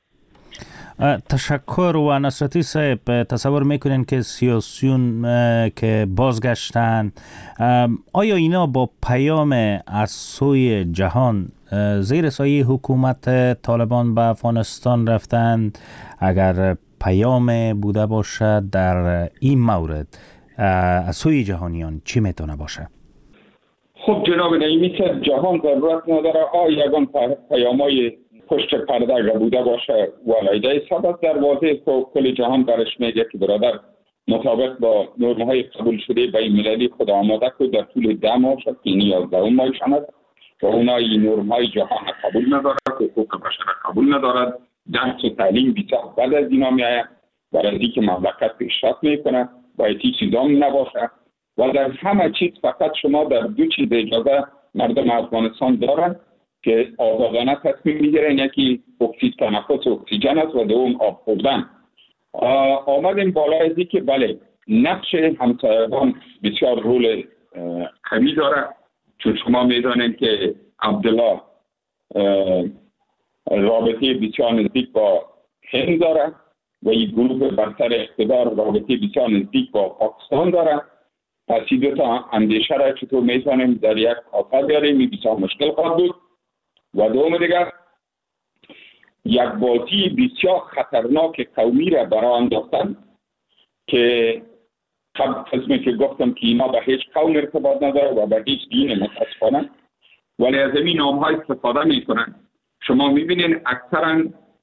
تشکر. و نصرتی صاحب، تصور میکنین که سیاسیون که بازگشتن آیا اینا با پیام از سوی جهان زیر سایه حکومت طالبان به افغانستان رفتند؟ اگر پیام بوده باشه در این مورد از سوی جهانیان چی میتونه باشه؟ خب جناب نعیمی که جهان ضرورت نداره یگان پیامای پشت پرده اگر بوده باشه ولایده سبت در واضح کل جهان برش میگه که برادر مطابق با نرم‌های قبول شده بین المللی خود آماده که در طول 10 ماه شد که 11 ماه شد و اونها این نرم‌های جهان قبول ندارد، حقوق بشر قبول ندارد، درس و تعلیم بیشتر بعد از اینا میآید برای اینکه مملکت پیشرفت میکنه باید هیچ چیزام نباشه و در همه چیز فقط شما در دو چیز اجازه مردم افغانستان دارن که آزادانه تصمیم میگیرن، یکی تنفس اکسیژن است و دوم آب خوردن. آمدیم بالا از که بله نقش همسایگان بسیار رول قوی داره، چون شما میدانید که عبدالله رابطه بسیار نزدیک با هند داره و این گروه برتر اقتدار رابطه بسیار نزدیک با پاکستان داره. پس این دو تا اندیشه را چطور میتونیم در یک کافه بیاریم این بسیار مشکل خواهد بود. و دوم دیگر یک بازی بسیار خطرناک قومی را برای انداختن که قسمی که گفتم که اینا به هیچ قوم ارتباط نداره و به هیچ دین متاسفانه، ولی از این نام های استفاده میکنن. شما میبینین اکثرا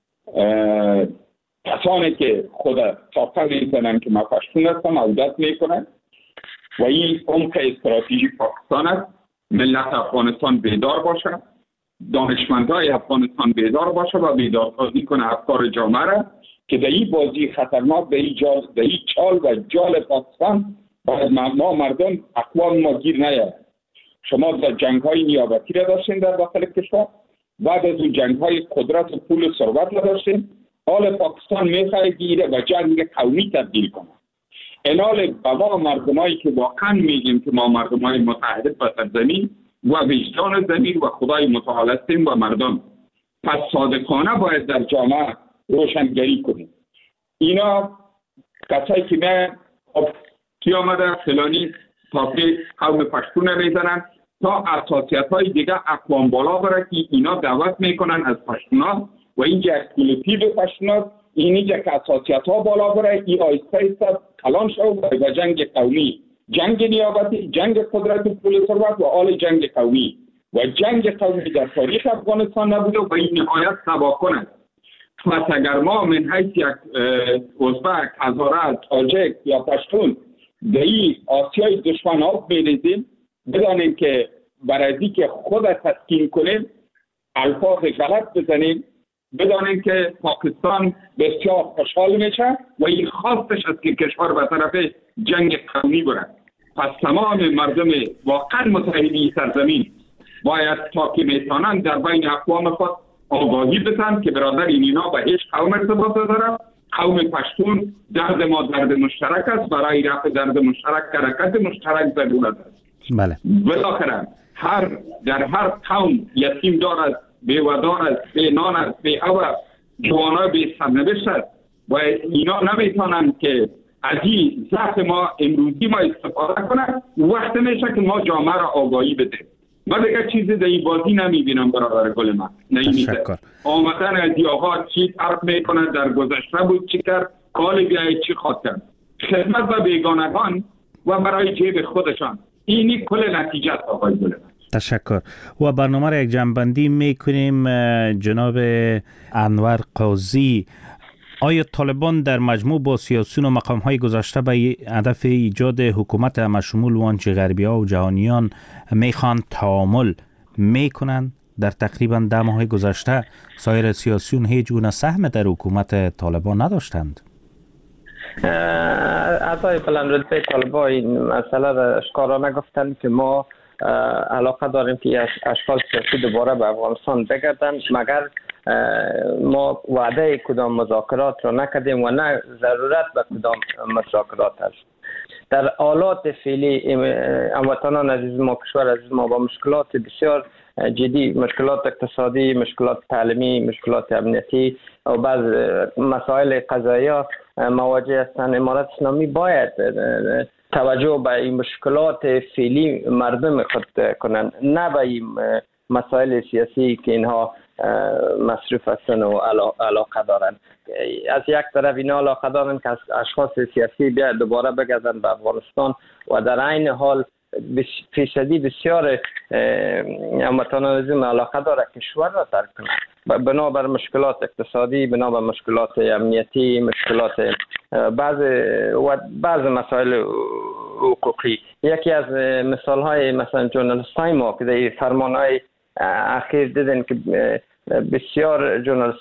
کسانی که خود تاقه میزنن که ما پشتون هستم عودت میکنن و این عمق استراتژی پاکستان است. ملت افغانستان بیدار باشه، دانشمندای افغانستان بیدار باشه و بیدارسازی کنه افکار جامعه را که در این بازی خطرناک در این چال و جال پاکستان باید ما مردم اقوام ما گیر نیاد. شما در جنگ های نیابتی را داشتین در داخل کشور، بعد از اون جنگ های قدرت و پول و ثروت را داشتین. حال پاکستان میخواد گیره و جنگ قومی تبدیل کنه. انال بابا مردمایی که واقعا میگیم که ما مردمای متحد به سرزمین و وجدان زمین و خدای متعال هستیم و مردم، پس صادقانه باید در جامعه روشنگری کنیم. اینا کسایی که من کی آمده فلانی تاپی قوم پشتون میزنن تا اساسیت های دیگه اقوام بالا بره که اینا دعوت میکنن از پشتونا و اینجا کلوتیو پشتونا اینجا که اساسیت ها بالا بره ای آیسته ایسته کلان شد و جنگ قومی، جنگ نیابتی، جنگ قدرت و پول ثروت و آل جنگ قومی و جنگ قومی در تاریخ افغانستان نبوده و این نهایت تباکن است. پس اگر ما من حیث یک ازبک، هزاره، تاجک یا پشتون در این آسیای دشمن ها میریزیم، بدانیم که برای که خود تسکین کنیم الفاظ غلط بزنیم، بدانیم که پاکستان بسیار خوشحال میشه و این خواستش است که کشور به طرف جنگ قومی بره. پس تمام مردم واقعا متحدی سرزمین باید تا که میتونن در بین اقوام خود آگاهی بدن که برادر اینا به هیچ قوم ارتباط نداره. قوم پشتون درد ما درد مشترک است، برای رفع درد مشترک حرکت مشترک ضرورت است. بله. بالاخره در هر قوم یتیم دارد، بیودار است، بی نان است، بی هوا، جوانای بی سرنوشت است و اینا نمیتونن که از این ضعف ما امروزی ما استفاده کنن. وقت میشه که ما جامعه را آگاهی بده. من دیگه چیزی در این بازی نمیبینم برادر گل من. تشکر. آمدن از این آقا چی فرق میکنه، در گذشته بود چی کرد، کال بیایی چی خواد کرد، خدمت به بیگانگان و برای جیب خودشان. اینی کل نتیجه است آقای گل من. تشکر. و برنامه را یک جنبندی میکنیم. جناب انور قاضی، آیا طالبان در مجموع با سیاسیون و مقام‌های گذشته به هدف ایجاد حکومت همشمول و آنچه غربی‌ها و جهانیان میخوان تعامل میکنند؟ در تقریبا 10 ماه گذشته سایر سیاسیون هیچ گونه سهم در حکومت طالبان نداشتند. اعضای بلندرتبه طالبان این مسئله را اشکارانه گفتند که ما علاقه داریم که اشکال سیاسی دوباره به افغانستان بگردن، مگر ما وعده کدام مذاکرات را نکردیم و نه ضرورت به کدام مذاکرات است. در حالات فعلی هموطنان عزیز ما، کشور عزیز ما با مشکلات بسیار جدی، مشکلات اقتصادی، مشکلات تعلیمی، مشکلات امنیتی و بعض مسائل قضایی مواجه هستند. امارت اسلامی باید توجه به این مشکلات فعلی مردم خود کنند، نه به این مسائل سیاسی که اینها مصروف هستند و علاقه دارند. از یک طرف اینا علاقه دارند که اشخاص سیاسی بیا دوباره بگردند به افغانستان و در عین حال فیصدی بسیار هموطنان علاقه داره کشور را ترک کنند بنابر مشکلات اقتصادی، بنابر مشکلات امنیتی، مشکلات بعض مسائل حقوقی. یکی از مثال های مثلا جورنالیست های ما که در فرمان های اخیر دیدن که بسیار جورنالیست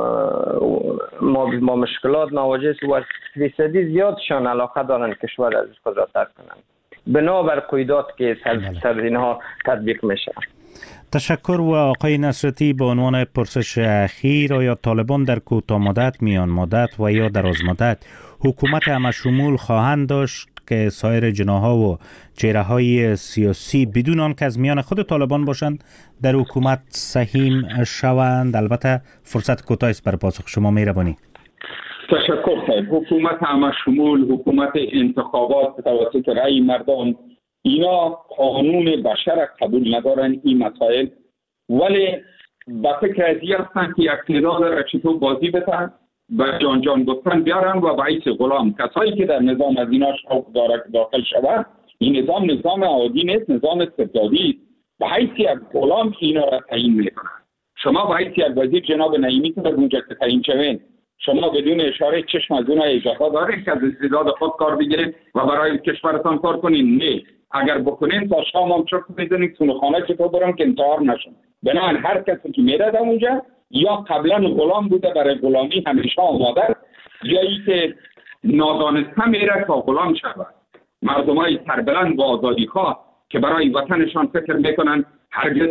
ما مشکلات مواجه است و فیصدی زیادشان علاقه دارن کشور از خود را ترک کنند بنابر قیودات که سر اینها تطبیق میشه. تشکر. و آقای نصرتی به عنوان پرسش اخیر، آیا طالبان در کوتاه مدت، میان مدت و یا دراز مدت حکومت همشمول خواهند داشت که سایر جناح‌ها و چهره‌های سیاسی بدون آن که از میان خود طالبان باشند در حکومت سهیم شوند؟ البته فرصت کوتاهی است برای پاسخ شما، مهربانی. تشکر صاحب. حکومت همشمول، حکومت انتخابات توسط رأی مردم، اینا قانون بشر قبول ندارن این مسائل، ولی با فکر ازی هستن که یک تعداد را چطور بازی بتن و جان گفتن بیارن و باعث غلام کسایی که در نظام از اینا داخل شود. این نظام عادی نیست، نظام استبدادی. به حیث یک غلام اینا را تعیین میکنن. شما به حیث یک وزیر جناب نعیمی که در اونجا که تعیین شوین، شما بدون اشاره چشم از اونها اجازه دارید که از استعداد خود کار بگیرید و برای کشورتان کار کنین؟ نه. اگر بکنین تا شام هم چرت میزنید خانه چطور برم که انتحار نشن. بنابراین هر کسی که میره در اونجا یا قبلا غلام بوده برای غلامی همیشه آماده، یا ای که نادانسته میره تا غلام شود. مردمای سربلند و آزادی خواه که برای وطنشان فکر میکنن هرگز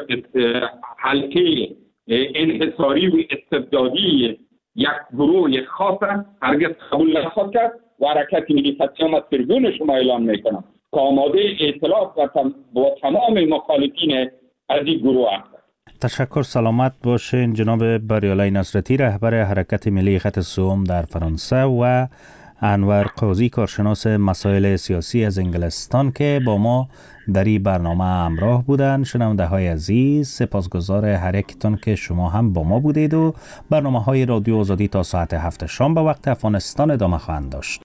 حلقه انحصاری و استبدادی یک گروه یک خاصه هرگز قبول نخواهد کرد و حرکت ملی فتیام از تربون شما اعلان میکنم که آماده ائتلاف با تمام مخالفین از این گروه هست. تشکر. سلامت باشین جناب بریالای نصرتی، رهبر حرکت ملی خط سوم در فرانسه، و انور قاضی، کارشناس مسائل سیاسی از انگلستان که با ما در این برنامه همراه بودن. شنونده های عزیز، سپاسگزار هر یکتون که شما هم با ما بودید و برنامه های رادیو آزادی تا ساعت 7 شام به وقت افغانستان ادامه خواهند داشت.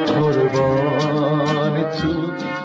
قربان تو